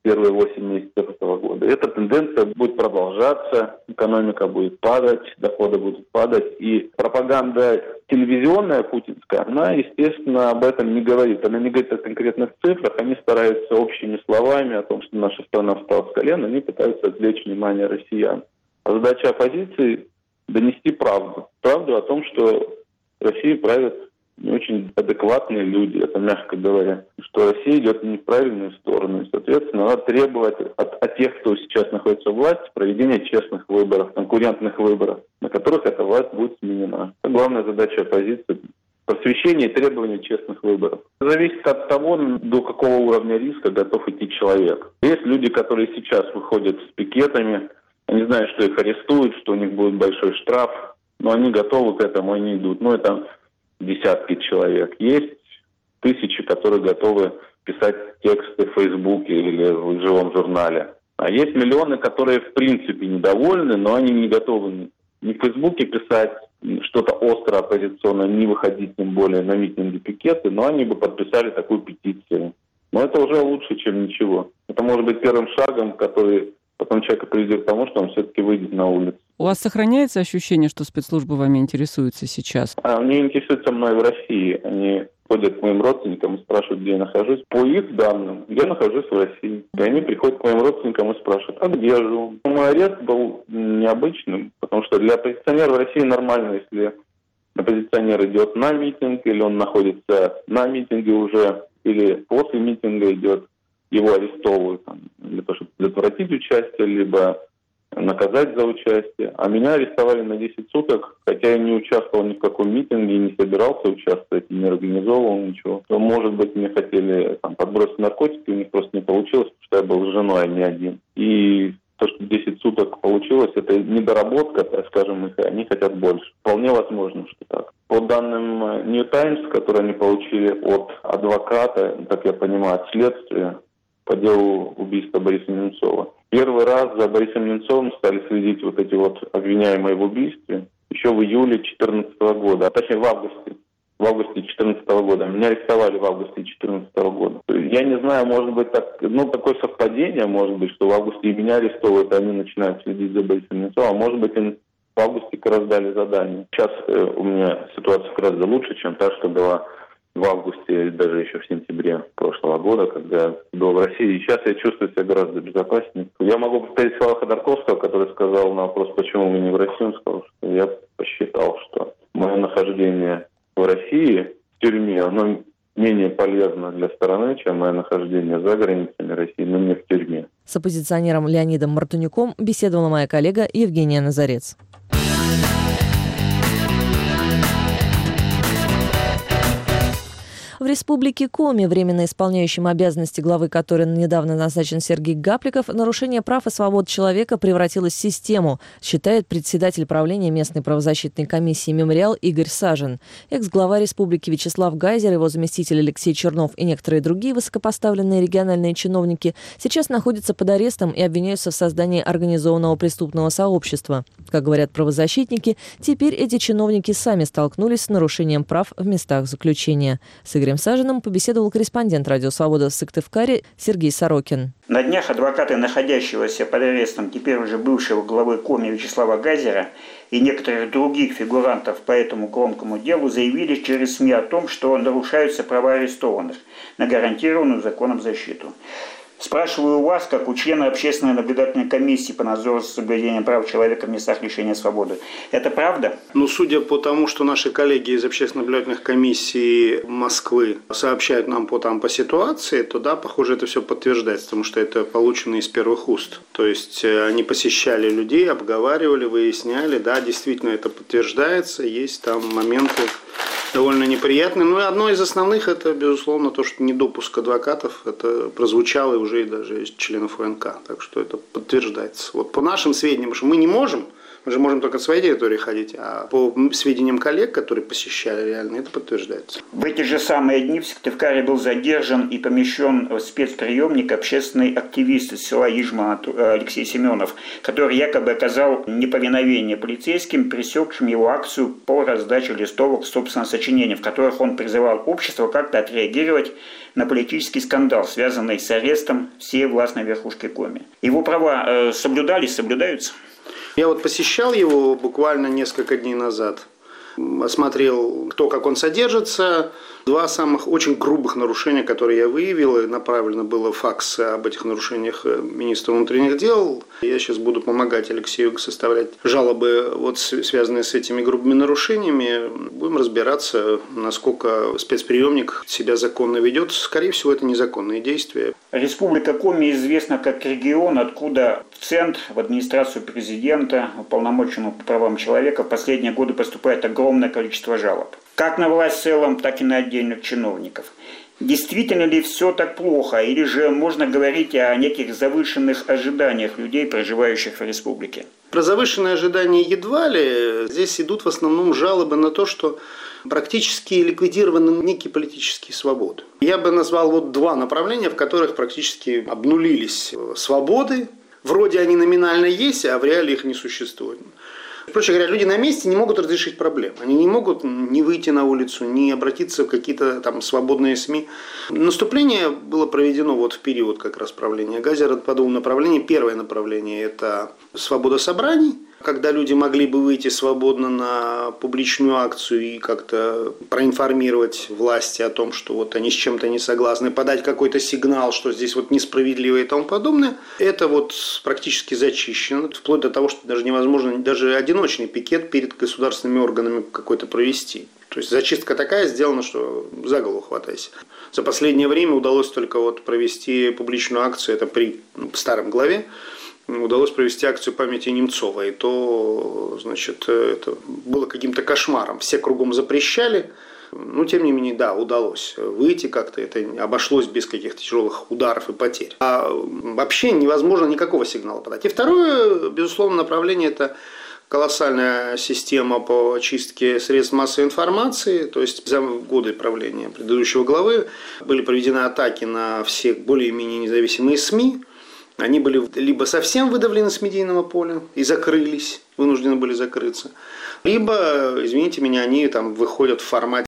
первые 8 месяцев этого года. Эта тенденция будет продолжаться, экономика будет падать, доходы будут падать. И пропаганда телевизионная путинская, она, естественно, об этом не говорит. Она не говорит о конкретных цифрах, они стараются общими словами о том, что наша страна встала с колен, они пытаются отвлечь внимание россиян. А задача оппозиции – донести правду. Правду о том, что Россией правят не очень адекватные люди, это мягко говоря, что Россия идет не в правильную сторону. И, соответственно, надо требовать от тех, кто сейчас находится в власти, проведения честных выборов, конкурентных выборов, на которых эта власть будет сменена. Это главная задача оппозиции – просвещение и требование честных выборов. Зависит от того, до какого уровня риска готов идти человек. Есть люди, которые сейчас выходят с пикетами, они знают, что их арестуют, что у них будет большой штраф, но они готовы к этому, они идут. Но это десятки человек. Есть тысячи, которые готовы писать тексты в Фейсбуке или в живом журнале. А есть миллионы, которые в принципе недовольны, но они не готовы ни в Фейсбуке писать что-то остро оппозиционное, не выходить тем более на митинги, пикеты, но они бы подписали такую петицию. Но это уже лучше, чем ничего. Это может быть первым шагом, который потом человека приведет к тому, что он все-таки выйдет на улицу. У вас сохраняется ощущение, что спецслужбы вами интересуются сейчас? Они интересуются мной в России. Они ходят к моим родственникам и спрашивают, где я нахожусь. По их данным, я нахожусь в России. И они приходят к моим родственникам и спрашивают, а где я живу? Мой арест был необычным, потому что для оппозиционера в России нормально, если оппозиционер идет на митинг, или он находится на митинге уже, или после митинга идет, его арестовывают для того, чтобы предотвратить участие, либо наказать за участие. А меня арестовали на 10 суток, хотя я не участвовал ни в каком митинге, не собирался участвовать, не организовывал ничего. То, может быть, мне хотели подбросить наркотики, у них просто не получилось, потому что я был с женой, а не один. И то, что 10 суток получилось, это недоработка, так скажем, они хотят больше. Вполне возможно, что так. По данным New Times, которые они получили от адвоката, как я понимаю, от следствия, по делу убийства Бориса Немцова. Первый раз за Борисом Немцовым стали следить вот эти вот обвиняемые в убийстве еще в июле 2014 года, а точнее в августе 2014 года. Меня арестовали в августе 2014 года. Я не знаю, может быть, такое совпадение, может быть, что в августе и меня арестовывают, а они начинают следить за Борисом Немцовым, а может быть, им в августе как раз дали задание. Сейчас у меня ситуация гораздо лучше, чем та, что была в августе, даже еще в сентябре прошлого года, когда был в России. И сейчас я чувствую себя гораздо безопаснее. Я могу повторить слова Ходорковского, который сказал на вопрос, почему мы не в России, он сказал, что я посчитал, что мое нахождение в России, в тюрьме, оно менее полезно для страны, чем мое нахождение за границами России, но не в тюрьме. С оппозиционером Леонидом Мартынюком беседовала моя коллега Евгения Назарец. В республике Коми, временно исполняющим обязанности главы которой недавно назначен Сергей Гапликов, нарушение прав и свобод человека превратилось в систему, считает председатель правления местной правозащитной комиссии «Мемориал» Игорь Сажин. Экс-глава республики Вячеслав Гайзер, его заместитель Алексей Чернов и некоторые другие высокопоставленные региональные чиновники сейчас находятся под арестом и обвиняются в создании организованного преступного сообщества. Как говорят правозащитники, теперь эти чиновники сами столкнулись с нарушением прав в местах заключения. С Игорем Сажиным побеседовал корреспондент «Радио Свобода» в Сыктывкаре Сергей Сорокин. На днях адвокаты находящегося под арестом теперь уже бывшего главы Коми Вячеслава Гайзера и некоторых других фигурантов по этому громкому делу заявили через СМИ о том, что нарушаются права арестованных на гарантированную законом защиту. Спрашиваю у вас, как у члена общественной наблюдательной комиссии по надзору за соблюдением прав человека в местах лишения свободы. Это правда? Судя по тому, что наши коллеги из общественных наблюдательных комиссий Москвы сообщают нам по ситуации, то да, похоже, это все подтверждается, потому что это получено из первых уст. То есть они посещали людей, обговаривали, выясняли, да, действительно это подтверждается, есть там моменты довольно неприятные. И одно из основных, это, безусловно, то, что недопуск адвокатов, это прозвучало уже и даже из членов ОНК. Так что это подтверждается. По нашим сведениям, что мы не можем Мы же можем только от своей территории ходить, а по сведениям коллег, которые посещали реально, это подтверждается. В эти же самые дни в Сыктывкаре был задержан и помещен в спецприемник общественный активист из села Ижма Алексей Семенов, который якобы оказал неповиновение полицейским, пресекшим его акцию по раздаче листовок собственного сочинения, в которых он призывал общество как-то отреагировать на политический скандал, связанный с арестом всей властной верхушки Коми. Его права соблюдались, соблюдаются? Я вот посещал его буквально несколько дней назад. Осмотрел, кто как он содержится. 2 самых очень грубых нарушения, которые я выявил, и направлено было факс об этих нарушениях министру внутренних дел. Я сейчас буду помогать Алексею составлять жалобы, вот, связанные с этими грубыми нарушениями. Будем разбираться, насколько спецприемник себя законно ведет. Скорее всего, это незаконные действия. Республика Коми известна как регион, откуда в Центр, в администрацию президента, уполномоченного по правам человека в последние годы поступает огромное количество жалоб. Как на власть в целом, так и на отдельных чиновников. Действительно ли все так плохо, или же можно говорить о неких завышенных ожиданиях людей, проживающих в республике? Про завышенные ожидания едва ли. Здесь идут в основном жалобы на то, что практически ликвидированы некие политические свободы. Я бы назвал вот 2 направления, в которых практически обнулились свободы. Вроде они номинально есть, а в реале их не существует. Проще говоря, люди на месте не могут разрешить проблем. Они не могут ни выйти на улицу, ни обратиться в какие-то там свободные СМИ. Наступление было проведено вот в период как раз правления Газера по 2 направлениям. Первое направление – это свобода собраний, когда люди могли бы выйти свободно на публичную акцию и как-то проинформировать власти о том, что вот они с чем-то не согласны, подать какой-то сигнал, что здесь вот несправедливо и тому подобное. Это вот практически зачищено, вплоть до того, что даже невозможно даже одиночный пикет перед государственными органами какой-то провести. То есть зачистка такая сделана, что за голову хватайся. За последнее время удалось только вот провести публичную акцию, это при старом главе, удалось провести акцию памяти Немцова. И то, значит, это было каким-то кошмаром. Все кругом запрещали. Но, тем не менее, да, удалось выйти как-то. Это обошлось без каких-то тяжелых ударов и потерь. А вообще невозможно никакого сигнала подать. И второе, безусловно, направление – это колоссальная система по очистке средств массовой информации. То есть за годы правления предыдущего главы были проведены атаки на все более-менее независимые СМИ. Они были либо совсем выдавлены с медийного поля и закрылись, вынуждены были закрыться, либо, извините меня, они там выходят в формате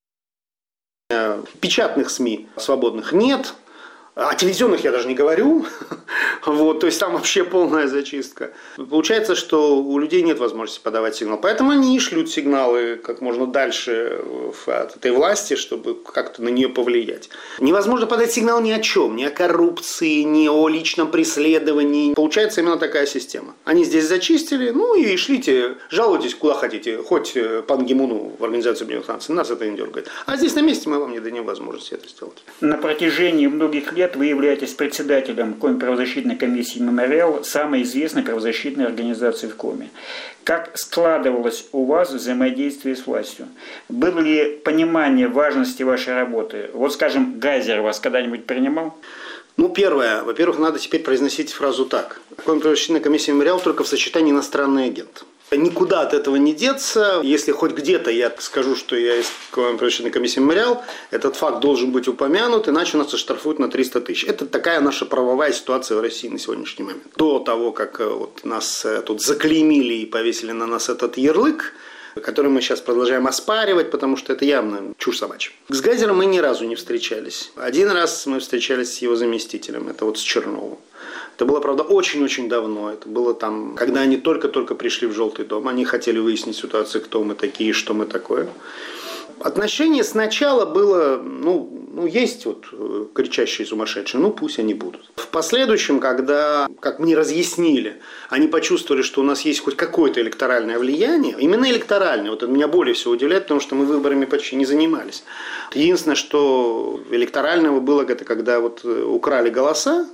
печатных СМИ свободных нет, о телевизионных я даже не говорю. Вот, то есть там вообще полная зачистка. Получается, что у людей нет возможности подавать сигнал. Поэтому они и шлют сигналы как можно дальше от этой власти, чтобы как-то на нее повлиять. Невозможно подать сигнал ни о чем, ни о коррупции, ни о личном преследовании. Получается именно такая система. Они здесь зачистили, ну и шлите, жалуйтесь куда хотите, хоть Пан Ги Муну в Организацию Объединенных Наций, нас это не дергает. А здесь на месте мы вам не дадим возможности это сделать. На протяжении многих лет вы являетесь председателем Коми-правозащитной комиссии «Мемориал», самой известной правозащитной организации в Коми. Как складывалось у вас взаимодействие с властью? Было ли понимание важности вашей работы? Вот, скажем, Газер вас когда-нибудь принимал? Ну, первое. Во-первых, надо теперь произносить фразу так. Коми-правозащитная комиссия «Мемориал» только в сочетании «иностранный агент». Никуда от этого не деться. Если хоть где-то я скажу, что я из правозащитной комиссии «Мемориал», этот факт должен быть упомянут, иначе нас оштрафуют на 300 тысяч. Это такая наша правовая ситуация в России на сегодняшний момент. До того, как вот нас тут заклеймили и повесили на нас этот ярлык, который мы сейчас продолжаем оспаривать, потому что это явно чушь собачья. С Газером мы ни разу не встречались. Один раз мы встречались с его заместителем, это вот с Черновым. Это было, правда, очень-очень давно. Это было там, когда они только-только пришли в Желтый дом. Они хотели выяснить ситуацию, кто мы такие, что мы такое. Отношение сначала было, есть вот кричащие сумасшедшие, пусть они будут. В последующем, когда, как мне разъяснили, они почувствовали, что у нас есть хоть какое-то электоральное влияние, именно электоральное, вот это меня более всего удивляет, потому что мы выборами почти не занимались. Единственное, что электорального было, это когда вот украли голоса,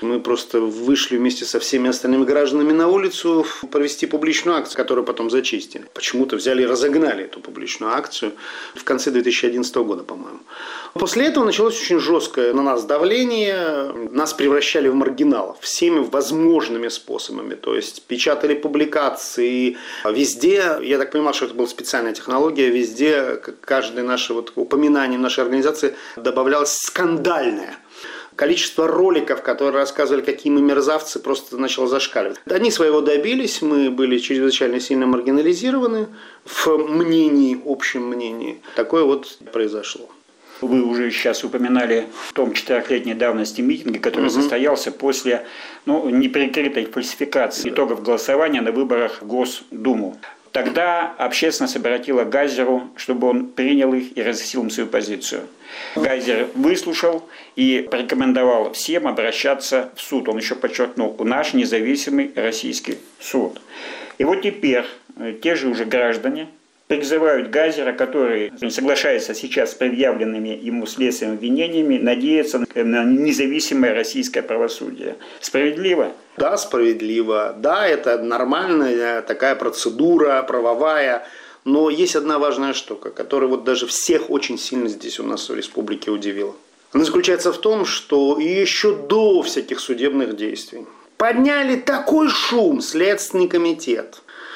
Мы просто вышли вместе со всеми остальными гражданами на улицу провести публичную акцию, которую потом зачистили. Почему-то взяли и разогнали эту публичную акцию в конце 2011 года, по-моему. После этого началось очень жесткое на нас давление. Нас превращали в маргиналов всеми возможными способами. То есть печатали публикации везде. Я так понимал, что это была специальная технология. Везде каждое наше упоминание в нашей организации добавлялось скандальное. Количество роликов, которые рассказывали, какие мы мерзавцы, просто начало зашкаливать. Они своего добились, мы были чрезвычайно сильно маргинализированы в мнении, общем мнении. Такое вот произошло. Вы уже сейчас упоминали в том 4-летней давности митинге, который состоялся после неприкрытой фальсификации итогов голосования на выборах в Госдуму. Тогда общественность обратила к Гайзеру, чтобы он принял их и разъяснил им свою позицию. Гайзер выслушал и порекомендовал всем обращаться в суд. Он еще подчеркнул, наш независимый российский суд. И вот теперь те же уже граждане призывают Гайзера, который не соглашается сейчас с предъявленными ему следственными обвинениями, надеяться на независимое российское правосудие. Справедливо? Да, справедливо. Да, это нормальная такая процедура правовая. Но есть одна важная штука, которая вот даже всех очень сильно здесь у нас в республике удивила. Она заключается в том, что еще до всяких судебных действий подняли такой шум Следственный комитет.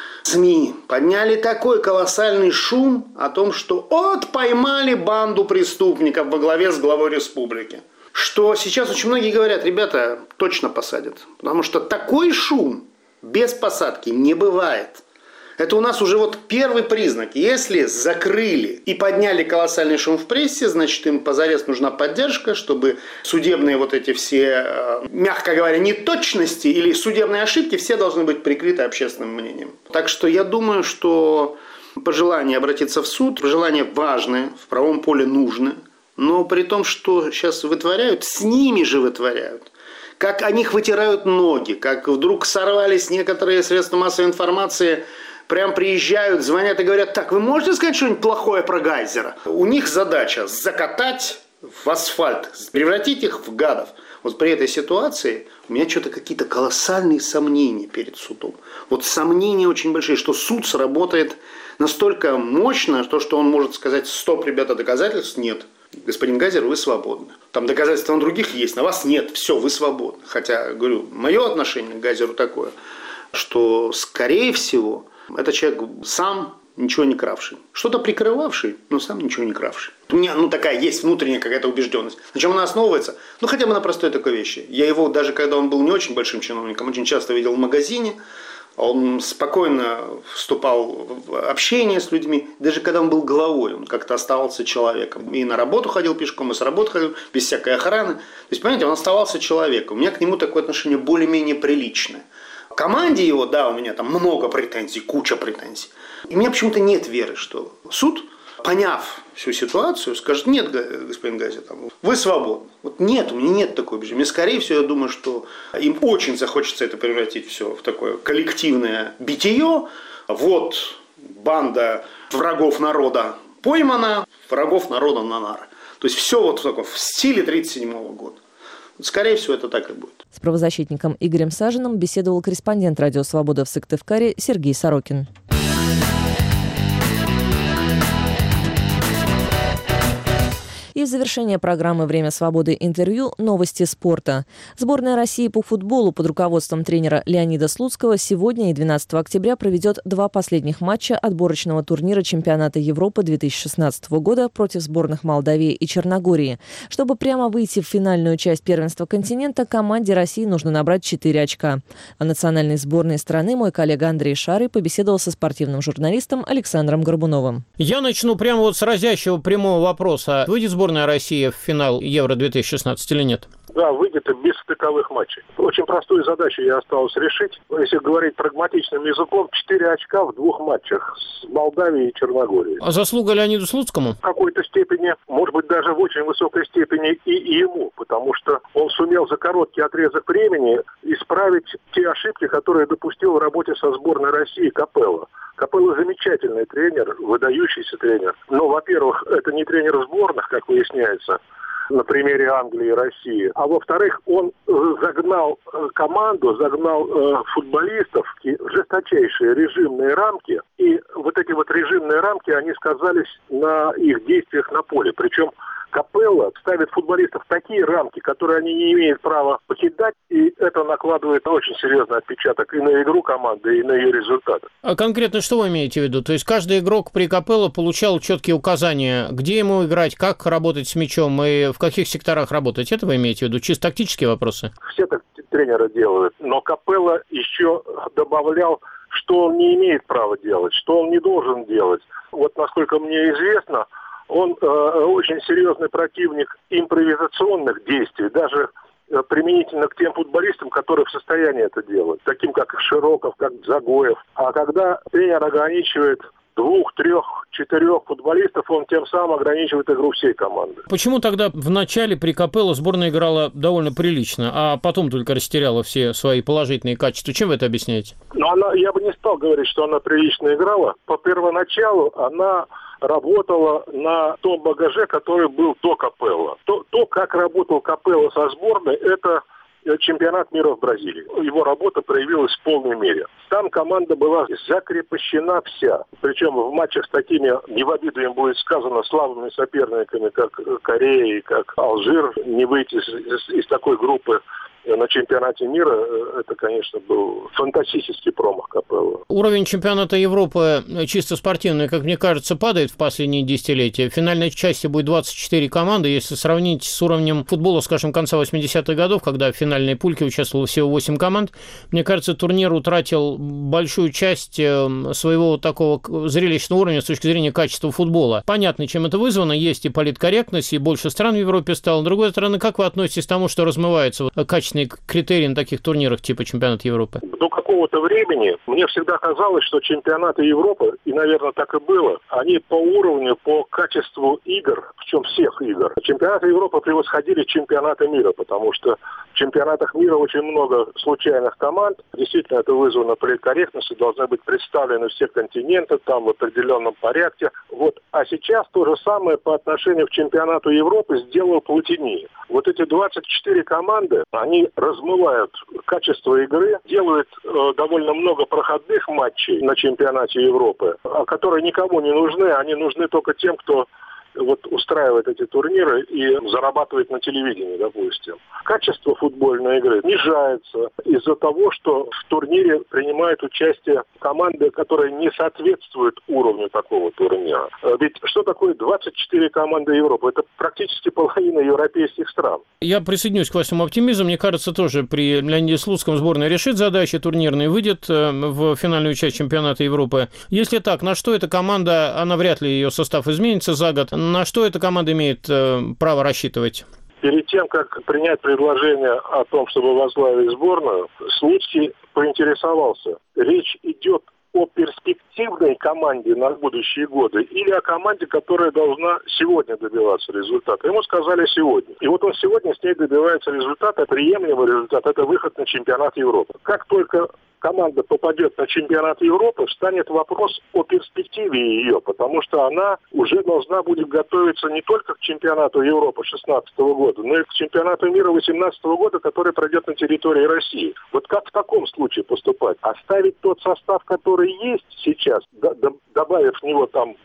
СМИ подняли такой колоссальный шум о том, что поймали банду преступников во главе с главой республики. Что сейчас очень многие говорят, ребята, точно посадят. Потому что такой шум без посадки не бывает. Это у нас уже первый признак. Если закрыли и подняли колоссальный шум в прессе, значит им позарез нужна поддержка, чтобы судебные эти все, мягко говоря, неточности или судебные ошибки все должны быть прикрыты общественным мнением. Так что я думаю, что пожелание обратиться в суд, пожелание важное, в правом поле нужно, но при том, что сейчас вытворяют, с ними же вытворяют. Как о них вытирают ноги, как вдруг сорвались некоторые средства массовой информации, прям приезжают, звонят и говорят, так, вы можете сказать что-нибудь плохое про Гайзера? У них задача закатать в асфальт, превратить их в гадов. Вот при этой ситуации у меня что-то какие-то колоссальные сомнения перед судом. Сомнения очень большие, что суд сработает настолько мощно, что он может сказать, стоп, ребята, доказательств нет. Господин Гайзер, вы свободны. Там доказательства на других есть, на вас нет, все, вы свободны. Хотя, говорю, мое отношение к Гайзеру такое, что, скорее всего, это человек сам ничего не кравший. Что-то прикрывавший, но сам ничего не кравший. У меня такая есть внутренняя какая-то убежденность. На чем она основывается? Хотя бы на простой такой вещи. Я его, даже когда он был не очень большим чиновником, очень часто видел в магазине. Он спокойно вступал в общение с людьми. Даже когда он был главой, он как-то оставался человеком. И на работу ходил пешком, и с работы ходил, без всякой охраны. То есть, понимаете, он оставался человеком. У меня к нему такое отношение более-менее приличное. К команде его, да, у меня там много претензий, куча претензий. И у меня почему-то нет веры, что суд, поняв всю ситуацию, скажет, нет, господин Гайзер, вы свободны. Нет, у меня нет такой убеждения. Мне, скорее всего, я думаю, что им очень захочется это превратить все в такое коллективное битие. Банда врагов народа поймана, врагов народа на нары. То есть все в стиле 1937 года. Скорее всего, это так и будет. С правозащитником Игорем Сажиным беседовал корреспондент «Радио Свобода» в Сыктывкаре Сергей Сорокин. И в завершение программы «Время свободы» интервью новости спорта. Сборная России по футболу под руководством тренера Леонида Слуцкого сегодня и 12 октября проведет 2 последних матча отборочного турнира чемпионата Европы 2016 года против сборных Молдавии и Черногории. Чтобы прямо выйти в финальную часть первенства континента, команде России нужно набрать 4 очка. О национальной сборной страны мой коллега Андрей Шарый побеседовал со спортивным журналистом Александром Горбуновым. Я начну прямо с разящего прямого вопроса. Выйдет сборная России в финал Евро-2016 или нет? Да, выйдет без стыковых матчей. Очень простую задачу я осталось решить. Если говорить прагматичным языком, 4 очка в 2 матчах с Молдавией и Черногорией. А заслуга Леониду Слуцкому? В какой-то степени, может быть, даже в очень высокой степени и ему, потому что он сумел за короткий отрезок времени исправить те ошибки, которые допустил в работе со сборной России Капелло. Капелло замечательный тренер, выдающийся тренер. Но, во-первых, это не тренер сборных, как выясняется. на примере Англии и России. А во-вторых, он загнал команду, загнал футболистов в жесточайшие режимные рамки. И вот эти вот режимные рамки, они сказались на их действиях на поле. Причем Капелло ставит футболистов в такие рамки, которые они не имеют права покидать, и это накладывает очень серьезный отпечаток и на игру команды, и на ее результаты. А конкретно что вы имеете в виду? То есть каждый игрок при Капелло получал четкие указания, где ему играть, как работать с мячом и в каких секторах работать? Это вы имеете в виду? Чисто тактические вопросы? Все так тренеры делают, но Капелло еще добавлял, что он не имеет права делать, что он не должен делать. Вот насколько мне известно, он очень серьезный противник импровизационных действий, даже применительно к тем футболистам, которые в состоянии это делать, таким как Широков, как Дзагоев. А когда тренер ограничивает 2, 3, 4 футболистов, он тем самым ограничивает игру всей команды. Почему тогда в начале при Капелло сборная играла довольно прилично, а потом только растеряла все свои положительные качества? Чем вы это объясняете? Я бы не стал говорить, что она прилично играла. По первоначалу она работала на том багаже, который был до Капелло. То, как работал Капелло со сборной, это чемпионат мира в Бразилии. Его работа проявилась в полной мере. Там команда была закрепощена вся. Причем в матчах с такими, не в обиду им будет сказано, слабыми соперниками, как Корея и как Алжир, не выйти из такой группы на чемпионате мира, это, конечно, был фантастический промах Капелло. Уровень чемпионата Европы чисто спортивный, как мне кажется, падает в последние десятилетия. В финальной части будет 24 команды. Если сравнить с уровнем футбола, скажем, конца 80-х годов, когда в финальной пульке участвовало всего 8 команд, мне кажется, турнир утратил большую часть своего такого зрелищного уровня с точки зрения качества футбола. Понятно, чем это вызвано. Есть и политкорректность, и больше стран в Европе стало. С другой стороны, как вы относитесь к тому, что размывается качественный критерий на таких турнирах типа чемпионат Европы? До какого-то времени мне всегда казалось, что чемпионаты Европы, и, наверное, так и было, они по уровню, по качеству игр, причем всех игр, чемпионаты Европы превосходили чемпионаты мира, потому что в чемпионатах мира очень много случайных команд. Действительно, это вызвано политкорректностью, должны быть представлены все континенты там в определенном порядке. А сейчас то же самое по отношению к чемпионату Европы сделал Платини. Вот эти 24 команды, они размывают качество игры, делают довольно много проходных матчей на чемпионате Европы, которые никому не нужны, они нужны только тем, кто устраивает эти турниры и зарабатывает на телевидении, допустим. Качество футбольной игры снижается из-за того, что в турнире принимают участие команды, которые не соответствуют уровню такого турнира. Ведь что такое 24 команды Европы? Это практически половина европейских стран. Я присоединюсь к вашему оптимизму. Мне кажется, тоже при Леониде Слуцком сборная решит задачи турнирные, выйдет в финальную часть чемпионата Европы. Если так, на что эта команда, она вряд ли ее состав изменится за год, на что эта команда имеет право рассчитывать? Перед тем, как принять предложение о том, чтобы возглавить сборную, Слуцкий поинтересовался, речь идет о перспективной команде на будущие годы или о команде, которая должна сегодня добиваться результата. Ему сказали сегодня. И вот он сегодня с ней добивается результата, приемлемого результата, это выход на чемпионат Европы. Как только команда попадет на чемпионат Европы, встанет вопрос о перспективе ее, потому что она уже должна будет готовиться не только к чемпионату Европы 2016 года, но и к чемпионату мира 2018 года, который пройдет на территории России. Вот как в таком случае поступать? Оставить тот состав, который есть сейчас, добавив в него там,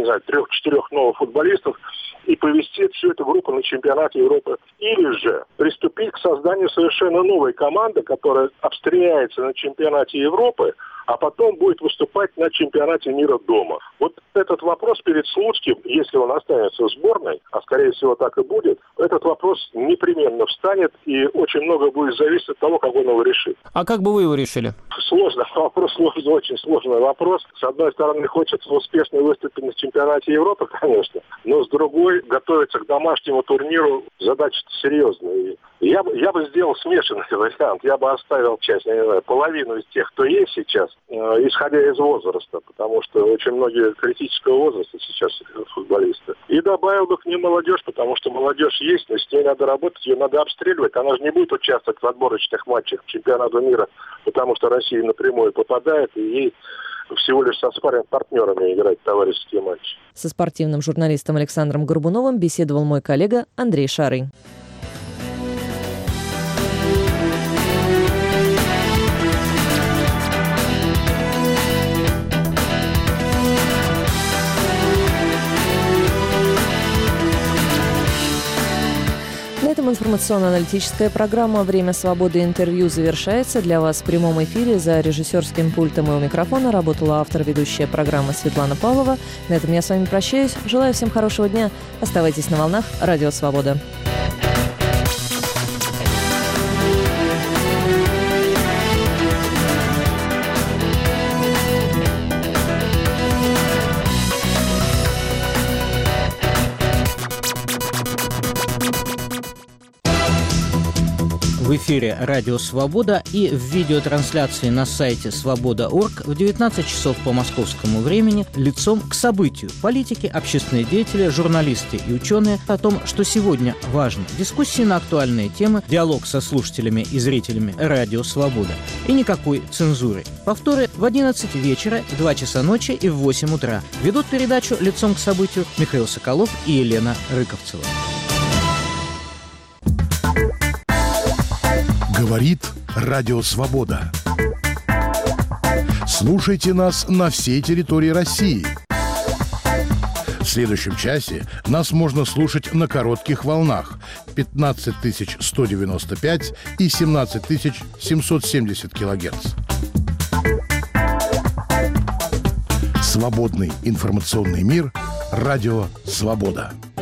3-4 новых футболистов, и повести всю эту группу на чемпионат Европы. Или же приступить к созданию совершенно новой команды, которая обстреляется на чемпионате Европы, а потом будет выступать на чемпионате мира дома. Вот этот вопрос перед Слуцким, если он останется в сборной, а скорее всего так и будет, этот вопрос непременно встанет, и очень много будет зависеть от того, как он его решит. А как бы вы его решили? Сложный вопрос, очень сложный вопрос. С одной стороны, хочется успешно выступить на чемпионате Европы, конечно, но с другой, готовиться к домашнему турниру задача серьезная. И Я бы сделал смешанный вариант. Я бы оставил часть, я не знаю, половину из тех, кто есть сейчас, исходя из возраста, потому что очень многие критического возраста сейчас футболисты. И добавил бы к ним молодежь, потому что молодежь есть, но с ней надо работать, ее надо обстреливать. Она же не будет участвовать в отборочных матчах чемпионата мира, потому что Россия напрямую попадает, и ей всего лишь со спарринг-партнерами играть товарищеские матчи. Со спортивным журналистом Александром Горбуновым беседовал мой коллега Андрей Шарый. На этом информационно-аналитическая программа «Время свободы. Интервью» завершается. Для вас в прямом эфире за режиссерским пультом и у микрофона работала автор-ведущая программы Светлана Павлова. На этом я с вами прощаюсь. Желаю всем хорошего дня. Оставайтесь на волнах Радио Свобода. В эфире «Радио Свобода» и в видеотрансляции на сайте свобода.орг в 19 часов по московскому времени лицом к событию. Политики, общественные деятели, журналисты и ученые о том, что сегодня важно. Дискуссии на актуальные темы, диалог со слушателями и зрителями «Радио Свобода». И никакой цензуры. Повторы в 11 вечера, в 2 часа ночи и в 8 утра. Ведут передачу «Лицом к событию» Михаил Соколов и Елена Рыковцева. Говорит Радио Свобода. Слушайте нас на всей территории России. В следующем часе нас можно слушать на коротких волнах 15 195 и 17 770 килогерц. Свободный информационный мир. Радио Свобода.